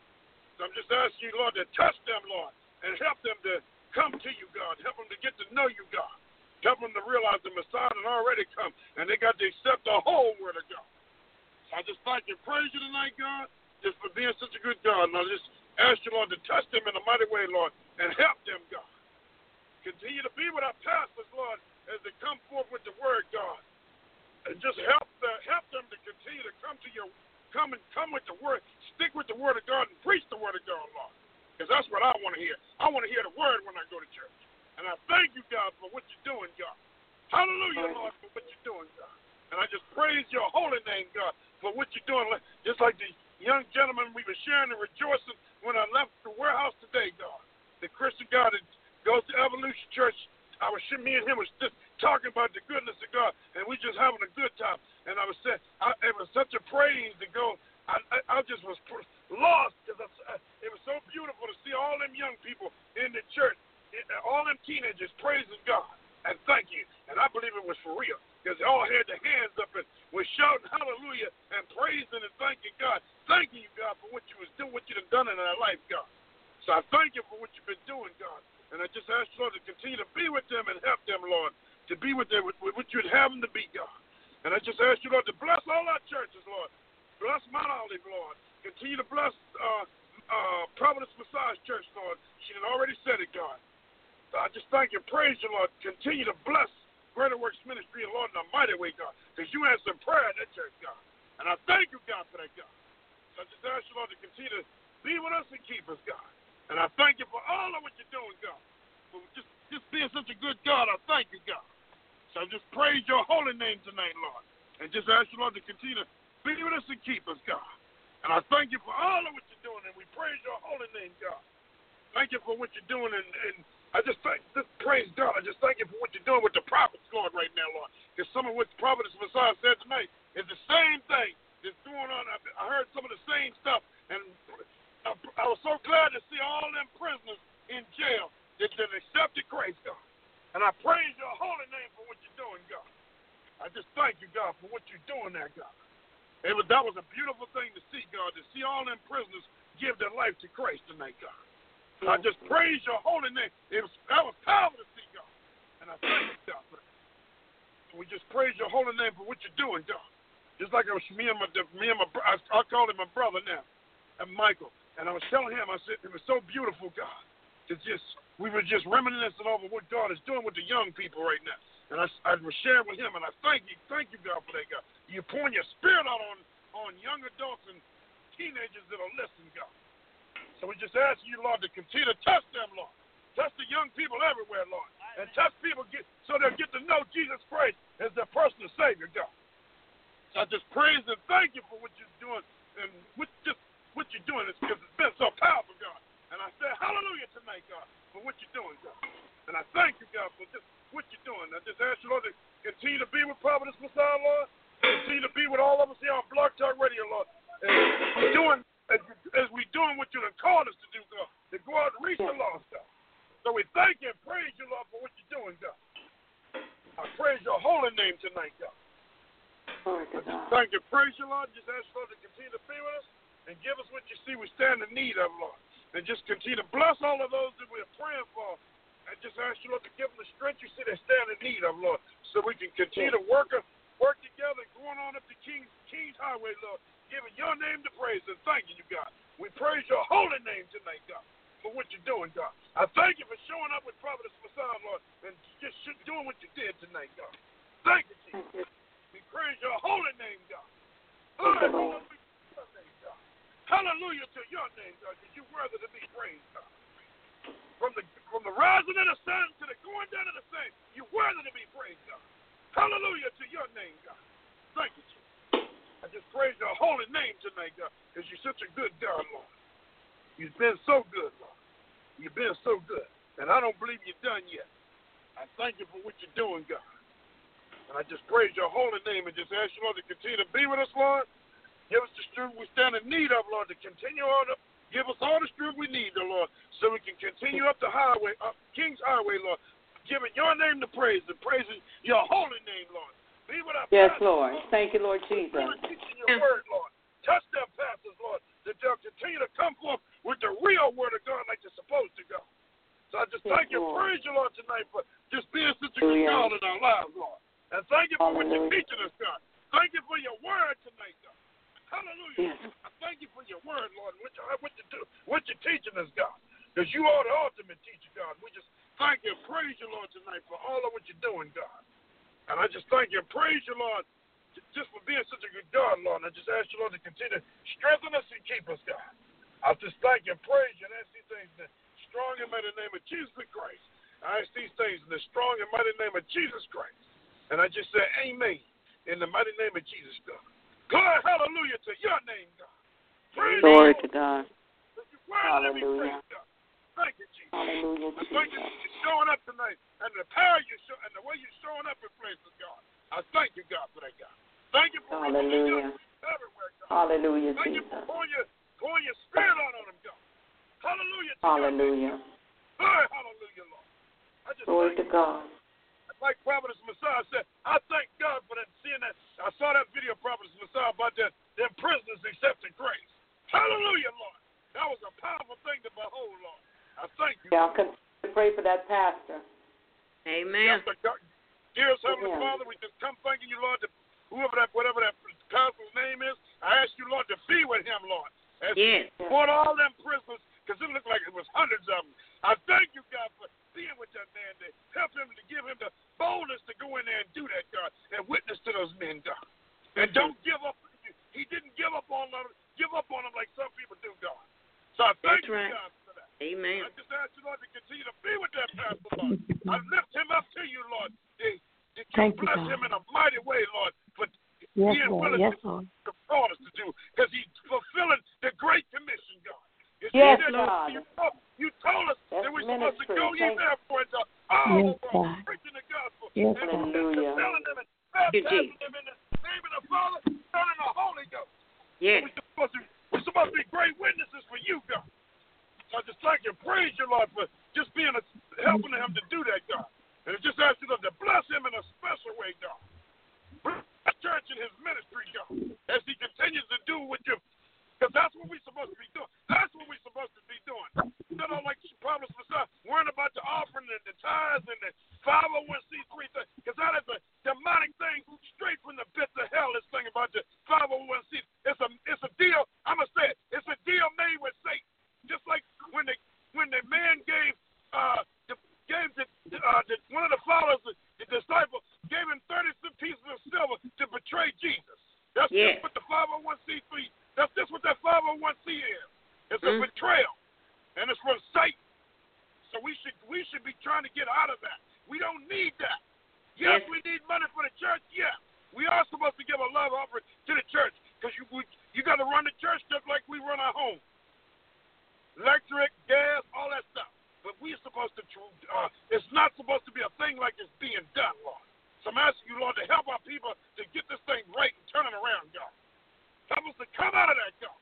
So I'm just asking you, Lord, to touch them, Lord, and help them to come to you, God. Help them to get to know you, God. Help them to realize the Messiah had already come, and they got to accept the whole word of God. So I just thank you and praise you tonight, God, just for being such a good God. And I just ask you, Lord, to touch them in a mighty way, Lord, and help them, God. Continue to be with our pastors, Lord, as they come forth with the word, God. And just help the, help them to continue to come to your come and come with the word, stick with the word of God and preach the word of God, Lord. Because that's what I want to hear. I want to hear the word when I go to church. And I thank you, God, for what you're doing, God. Hallelujah, Lord, for what you're doing, God. And I just praise your holy name, God, for what you're doing. Just like the young gentleman we were sharing and rejoicing when I left the warehouse today, God. The Christian God that goes to Evolution Church, I was me and him was just talking about the goodness of God, and we just having a good time. And I was saying, I, it was such a praise to go. I, I, I just was lost because it was so beautiful to see all them young people in the church, all them teenagers praising God and thank you. And I believe it was for real because they all had their hands up and were shouting hallelujah and praising and thanking God. Thanking you, God, for what you was doing, what you have done in our life, God. So I thank you for what you've been doing, God. And I just ask you, Lord, to continue to be with them and help them, Lord, to be with them with, with what you'd have them to be, God. And I just ask you, Lord, to bless all our churches, Lord. bless Mount Olive, Lord. Continue to bless uh, uh, Providence Massage Church, Lord. She had already said it, God. So I just thank you, praise you, Lord. Continue to bless Greater Works Ministry, Lord, in a mighty way, God, because you answered prayer in that church, God. And I thank you, God, for that, God. So I just ask you, Lord, to continue to be with us and keep us, God. And I thank you for all of what you're doing, God. For just, just being such a good God, I thank you, God. So I just praise your holy name tonight, Lord. And just ask you, Lord, to continue to be with us and keep us, God. And I thank you for all of what you're doing, and we praise your holy name, God. Thank you for what you're doing, and, and I just thank, just praise God. I just thank you for what you're doing with the prophets, Lord, right now, Lord. Because some of what the Prophetess Messiah said tonight is the same thing that's going on. I, I heard some of the same stuff, and I, I was so glad to see all them prisoners in jail that, that accepted Christ, God. And I praise your holy name for what you're doing, God. I just thank you, God, for what you're doing there, God. It was, that was a beautiful thing to see, God, to see all them prisoners give their life to Christ tonight, God. So I just praise your holy name. It was, that was powerful to see, God. And I thank you, God, for that. So we just praise your holy name for what you're doing, God. Just like it was me and my, me and my I, I call him my brother now, and Michael. And I was telling him, I said, it was so beautiful, God. It's just, we were just reminiscing over what God is doing with the young people right now. And I, I was sharing with him, and I thank you, thank you, God, for that, God. You're pouring your spirit out on, on young adults and teenagers that are listening, God. So we just ask you, Lord, to continue to touch them, Lord. Touch the young people everywhere, Lord. And touch people get, so they'll get to know Jesus Christ as their personal Savior, God. So I just praise and thank you for what you're doing, and what, just what you're doing is because it's been so powerful, God. And I say hallelujah tonight, God, for what you're doing, God. And I thank you, God, for just what you're doing. I just ask you, Lord, to continue to be with Providence Messiah, Lord. Continue to be with all of us here on Blog Talk Radio, Lord. And we're doing, as, as we're doing what you have called us to do, God, to go out and reach the lost, God. So we thank you and praise you, Lord, for what you're doing, God. I praise your holy name tonight, God. I just thank you, praise you, Lord. Just ask you, Lord, to continue to be with us and give us what you see we stand in need of, Lord. And just continue to bless all of those that we're praying for. And just ask you, Lord, to give them the strength you see they stand in need of, Lord, so we can continue to work work together, going on up to King's, King's Highway, Lord, giving your name to praise and thanking you, God. We praise your holy name tonight, God, for what you're doing, God. I thank you for showing up with Providence Messiah, Lord, and just doing what you did tonight, God. Thank you, Jesus. We praise your holy name, God. Hallelujah to your name, God. Hallelujah to your name, God, because you're worthy to be praised, God. From the from the rising of the sun to the going down of the same, you're worthy to be praised, God. Hallelujah to your name, God. Thank you, Jesus. I just praise your holy name tonight, God, because you're such a good God, Lord. You've been so good, Lord. You've been so good. And I don't believe you're done yet. I thank you for what you're doing, God. And I just praise your holy name and just ask you, Lord, to continue to be with us, Lord. Give us the strength we stand in need of, Lord, to continue on up. Give us all the strength we need, the Lord, so we can continue up the highway, up King's Highway, Lord, giving your name to praise and praising your holy name, Lord. Be with our Yes, pastors, Lord. Thank you, Lord Jesus. Teaching your word, Lord. Touch their pastors, Lord, that they'll continue to come forth with the real word of God like they're supposed to go. So I just yes, thank you and praise you, Lord, tonight for just being such a good God in our lives, Lord. And thank you for Hallelujah. what you're teaching us, God. Thank you for your word tonight, God. Hallelujah. Yes. I thank you for your word, Lord, what, you, what, you do, what you're teaching us, God. Because you are the ultimate teacher, God. We just thank you and praise you, Lord, tonight for all of what you're doing, God. And I just thank you and praise you, Lord, just for being such a good God, Lord. And I just ask you, Lord, to continue to strengthen us and keep us, God. I just thank you and praise you and ask these things in the strong and mighty name of Jesus Christ. I ask these things in the strong and mighty name of Jesus Christ. And I just say amen in the mighty name of Jesus, God. God, hallelujah to your name, God. Praise Glory you, to God. Hallelujah. God. Thank you, Jesus. Hallelujah, I thank you for showing up tonight and the power you show and the way you're showing up in places, God. I thank you, God, for that, God. Thank you for Hallelujah. everywhere, God. Hallelujah, thank Jesus. you for pouring your, pouring your spirit out on them, God. Hallelujah to Hallelujah. God. Hallelujah, Lord. I just Glory thank to you. God. Like Providence Messiah said, I thank God for that, seeing that. I saw that video of Providence Messiah about that, them prisoners accepting grace. Hallelujah, Lord. That was a powerful thing to behold, Lord. I thank you. Yeah, I'll continue to pray for that pastor. Amen. Yes, God. Dearest Heavenly Amen. Father, we just come thanking you, Lord, that whoever that, whatever that pastor's name is, I ask you, Lord, to be with him, Lord. As yes. he brought all them prisoners, because it looked like it was hundreds of them. I thank you, God, for being with that man, to help him, to give him the boldness to go in there and do that, God, and witness to those men, God. And don't give up. He didn't give up on them, give up on them like some people do, God. So I thank That's right. you, God, for that. Amen. I just ask you, Lord, to continue to be with that pastor, Lord. I lift him up to you, Lord. That you Thank bless you, him in a mighty way, Lord, for yes, being Lord. willing Yes, to Lord. to call us to do, because he's fulfilling the Great Commission, God. You Yes, that, God. You told, you told us That's that we're supposed to ministry. go ye Thank therefore into all Yes, the world, God. preaching the gospel, Yes, and God. Hallelujah. telling them and you, baptizing them in the name of the Father, Son, and the Holy Ghost. Yes. We're supposed, to, we're supposed to be great witnesses for you, God. So I just thank you, praise you, Lord, for just being a, helping him to do that, God. And I just ask you, Lord, to bless him in a special way, God. Bless the church and his ministry, God, as he continues to do what you, because that's what we're supposed to be doing. That's what we're supposed to be doing. You know, like Proverbs Messiah, worrying about the offering and the tithes and the five oh one c three thing, because that is a demonic thing straight from the pits of hell, this thing about the five oh one c. It's a, it's a deal, I'm going to say it, it's a deal made with Satan. Just like when the, when the man gave, uh, the, gave the, uh, the, one of the followers, the, the disciple, gave him thirty pieces of silver to betray Jesus. That's yes. just what the five oh one c three, that's just what that five oh one c is. It's a Mm. betrayal, and it's from Satan. So we should we should be trying to get out of that. We don't need that. Yes, Yes. we need money for the church. Yeah, we are supposed to give a love offering to the church, because you we, you got to run the church just like we run our home. Electric, gas, all that stuff. But we're supposed to, uh, it's not supposed to be a thing like it's being done, Lord. So I'm asking you, Lord, to help our people to get this thing right and turn it around, God. Help us to come out of that, God.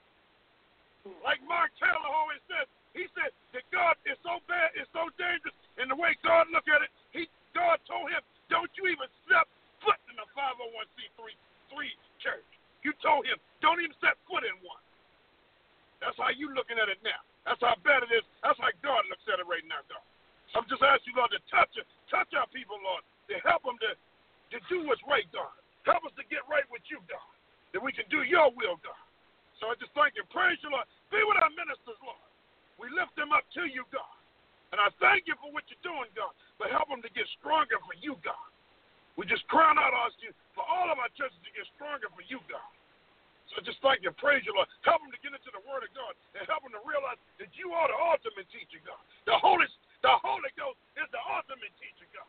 Like Mark Taylor always says, he said that God is so bad, it's so dangerous, and the way God look at it, he God told him, don't you even step foot in the five oh one c three church. You told him, don't even step foot in one. That's how you looking at it now. That's how bad it is. That's how God looks at it right now, God. So I'm just asking you, Lord, to touch it, touch our people, Lord, to help them to, to do what's right, God. Help us to get right with you, God, that we can do your will, God. So I just thank you. Praise you, Lord. Be with our ministers, Lord. We lift them up to you, God. And I thank you for what you're doing, God, but help them to get stronger for you, God. We just crown out us for all of our churches to get stronger for you, God. So just thank you, praise you, Lord. Help them to get into the Word of God and help them to realize that you are the ultimate teacher, God. The Holy, the Holy Ghost is the ultimate teacher, God.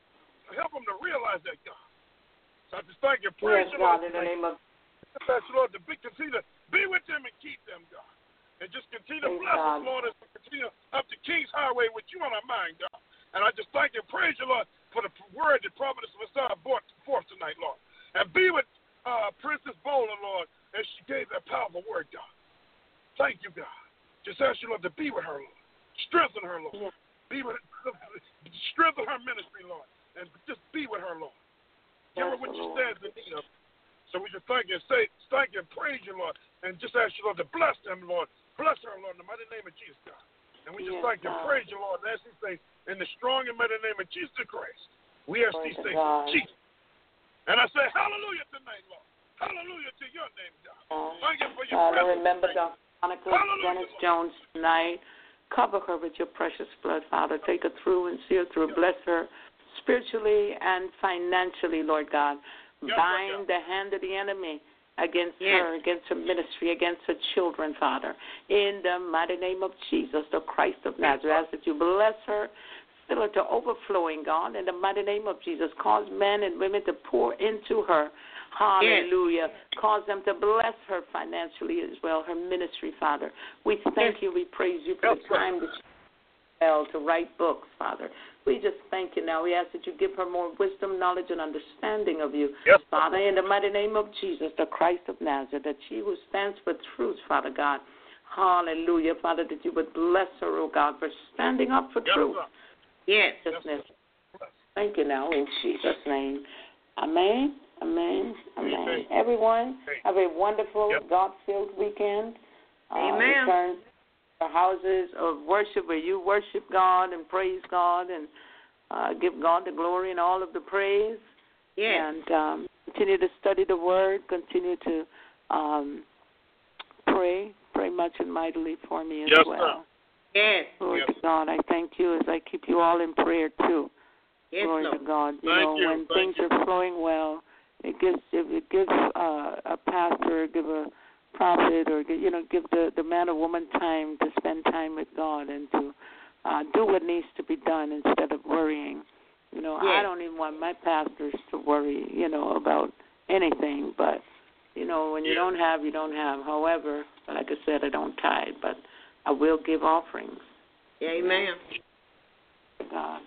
So help them to realize that, God. So I just thank you, praise Yes, you, Lord. God, in the name of Thank you, Lord, to be, continue to be with them and keep them, God. And just continue to Praise bless God. us, Lord, as we continue up the King's Highway with you on our mind, God. And I just thank you, praise you, Lord, for the word that Prophetess Messiah brought forth tonight, Lord. And be with uh, Princess Bowler, Lord, as she gave that powerful word, God. Thank you, God. Just ask you, Lord, to be with her, Lord. Strengthen her, Lord. Yes. Be with strengthen her ministry, Lord. And just be with her, Lord. Give her Yes, what she Lord. stands in need of. So we just thank you and say, thank you and praise you, Lord. And just ask you, Lord, to bless them, Lord. Bless her, Lord, in the mighty name of Jesus, God. And we just Yes, thank you and God. praise you, Lord. And ask these things in the strong and mighty name of Jesus Christ. We ask Glory these to things God. in Jesus. And I say, hallelujah tonight, Lord. Hallelujah to your name, God. Thank you for your God, presence. and remember tonight. Doctor Monica Hallelujah, Dennis Lord. Jones tonight. Cover her with your precious blood, Father. Take her through and see her through. Bless her spiritually and financially, Lord God. Yes, Bind Lord God. the hand of the enemy against Yes. her, against her ministry, against her children, Father. In the mighty name of Jesus, the Christ of Nazareth, I ask that you bless her, fill her to overflowing, God. In the mighty name of Jesus, cause men and women to pour into her. Hallelujah. Yes. Cause them to bless her financially as well, her ministry, Father. We thank Yes. you. We praise you for Yes, the time that she held to write books, Father. We just thank you now. We ask that you give her more wisdom, knowledge, and understanding of you. Yes. Father, in the mighty name of Jesus, the Christ of Nazareth, that she who stands for truth, Father God. Hallelujah, Father, that you would bless her, oh God, for standing up for Yes, truth. sir. Yes. Righteousness. Thank you now, in Jesus' name. Amen, amen, amen. Amen. Everyone, have a wonderful, Yep. God-filled weekend. Uh, Amen. Return to houses of worship where you worship God and praise God and uh, give God the glory and all of the praise. Yes. And um, continue to study the Word. Continue to um, pray, pray much and mightily for me as yes, well. Sir. Yes. Glory Yes. to God. I thank you as I keep you all in prayer too. Yes, Glory Lord. to God. You Thank know, you. when Thank things you. are flowing well, it gives it gives uh, a pastor, give a prophet, or you know, give the the man or woman time to spend time with God and to uh, do what needs to be done instead of worrying. You know, I Yes. don't even want my pastors to worry, you know, about anything. But you know, when you Yeah. don't have, you don't have. However, like I said, I don't tithe, but I will give offerings. Amen. To God.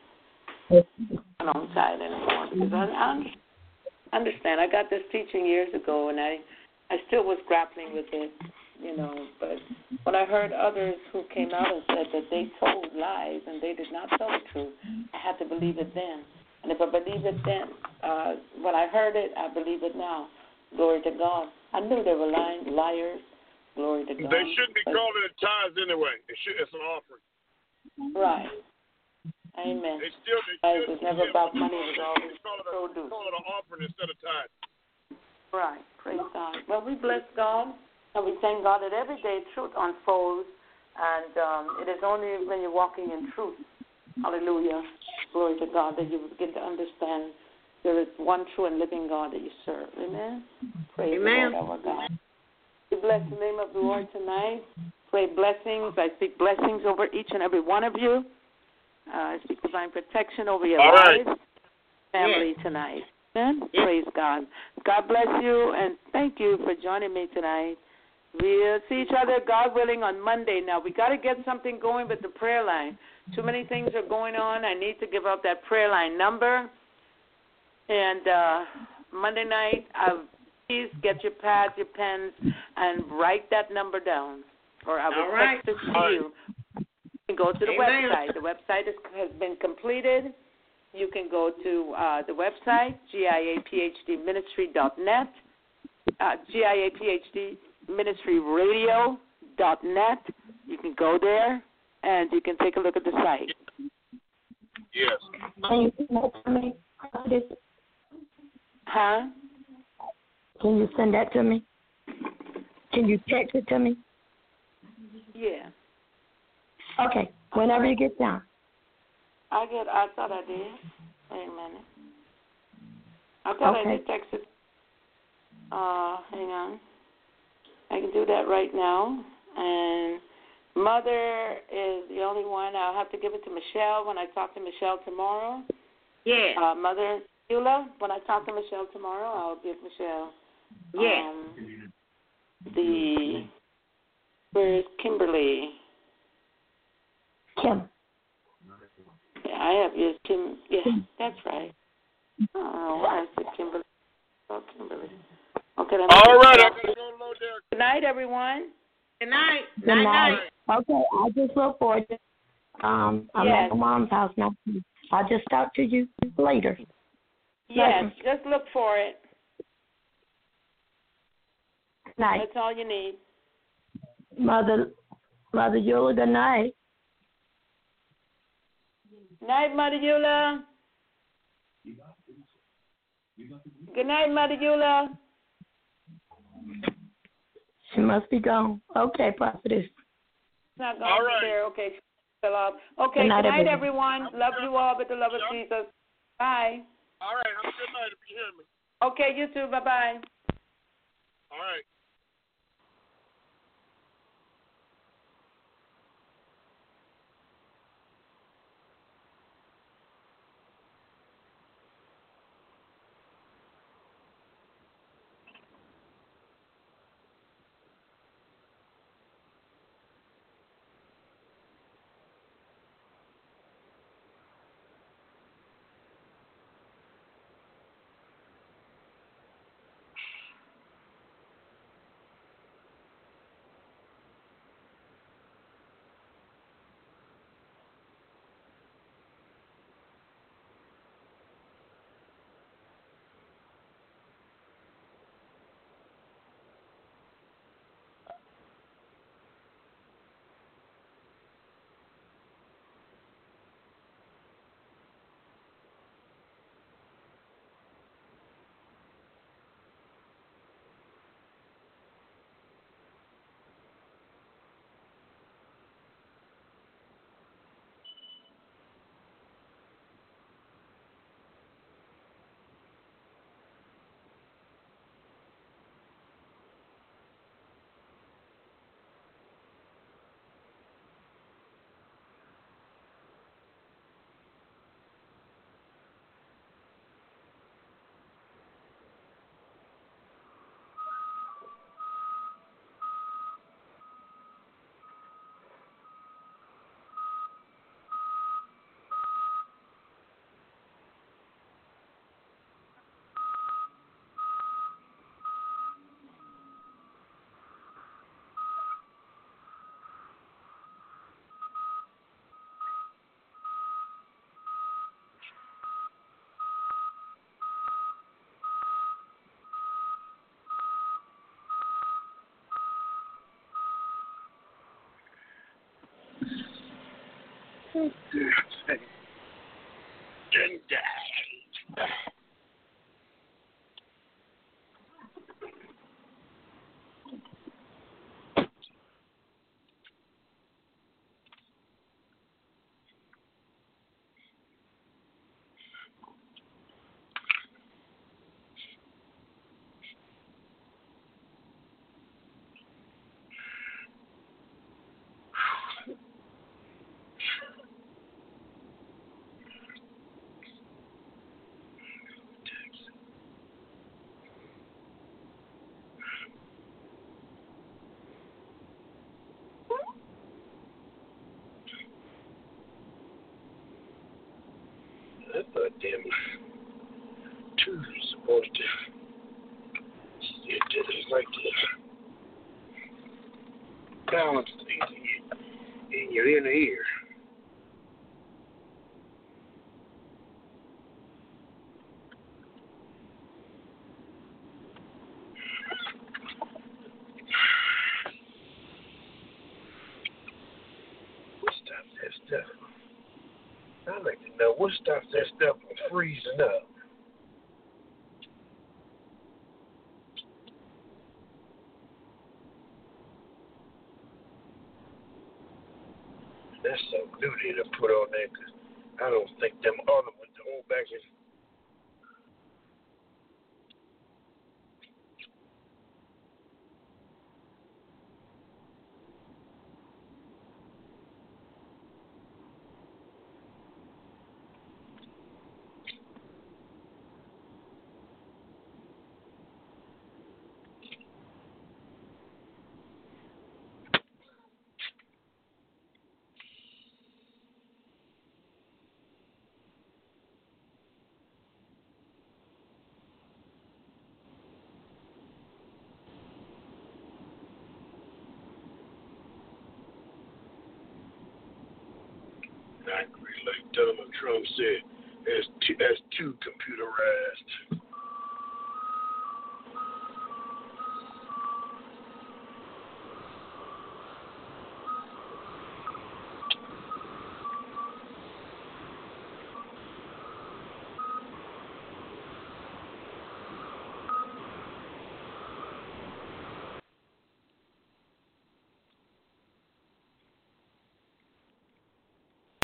I don't tithe anymore because I, I understand. I got this teaching years ago, and I, I still was grappling with it, you know. But when I heard others who came out and said that they told lies and they did not tell the truth, I had to believe it then. And if I believe it then, uh, when I heard it, I believe it now. Glory to God. I knew they were lying, liars. Glory to God. They shouldn't be But, calling it tithes anyway. It should, it's an offering. right. Amen. They still, they It still, was never yeah, about they money. It was always call it a, produce. call it an offering instead of tithe. Right. Praise God. Well, we bless God, and we thank God that every day truth unfolds, and um, it is only when you're walking in truth, hallelujah, glory to God, that you begin to understand there is one true and living God that you serve. Amen? Praise Amen. the Lord, our God. We bless the name of the Lord tonight. Pray blessings. I speak blessings over each and every one of you. Uh, I speak divine protection over your All lives, right. family tonight. Amen. Yes. Praise God. God bless you, and thank you for joining me tonight. We'll see each other, God willing, on Monday. Now, we got to get something going with the prayer line. Too many things are going on. I need to give out that prayer line number. And uh, Monday night, uh, please get your pads, your pens, and write that number down, or I will All right. text it to you. You can go to the Amen. website. The website is, has been completed. You can go to uh, the website, G I A P H D ministry dot net, uh, G I A P H D ministry radio dot net. You can go there, and you can take a look at the site. Yes. Can you send that to me? Huh? Can you send that to me? Can you text it to me? Yeah. Okay, whenever you get down. I get. I thought I did. Wait a minute. I thought Okay. I did text it. Uh, hang on. I can do that right now. And Mother is the only one. I'll have to give it to Michelle when I talk to Michelle tomorrow. Yeah. Uh, Mother Eula, when I talk to Michelle tomorrow, I'll give Michelle Yeah. um, the. Where's Kimberly? Kim. Yeah, I have yours, Kim. Yes, that's right. Oh, why is it Kimberly? Oh, Kimberly. Okay, let me All right. I just- gotta go low there. Good night, everyone. Good night. Good Night, night. night. Okay, I just look forward to um I'm Yes. at my mom's house now. I'll just talk to you later. Yes, just look for it. Good night. That's all you need. Mother Mother Eula, good night. Night, Mother Eula. Good night, Mother Eula. She must be gone. Okay, prophetess. It's not going All to right. be there. Okay, she fell off. Okay, Good night, good night, everyone. everyone. Love you all with the love of Yeah. Jesus. Bye. All right. Have a good night if you hear me. Okay, you too. Bye-bye. All right. Then die. I thought them two was supposed to it just like to balance things in your, in your inner ear. What stops that stuff? I'd like to know what stops that stuff from freezing up. That's some duty to put on there, because I don't think them other ones hold back in. I agree, like Donald Trump said, as too, as too computerized.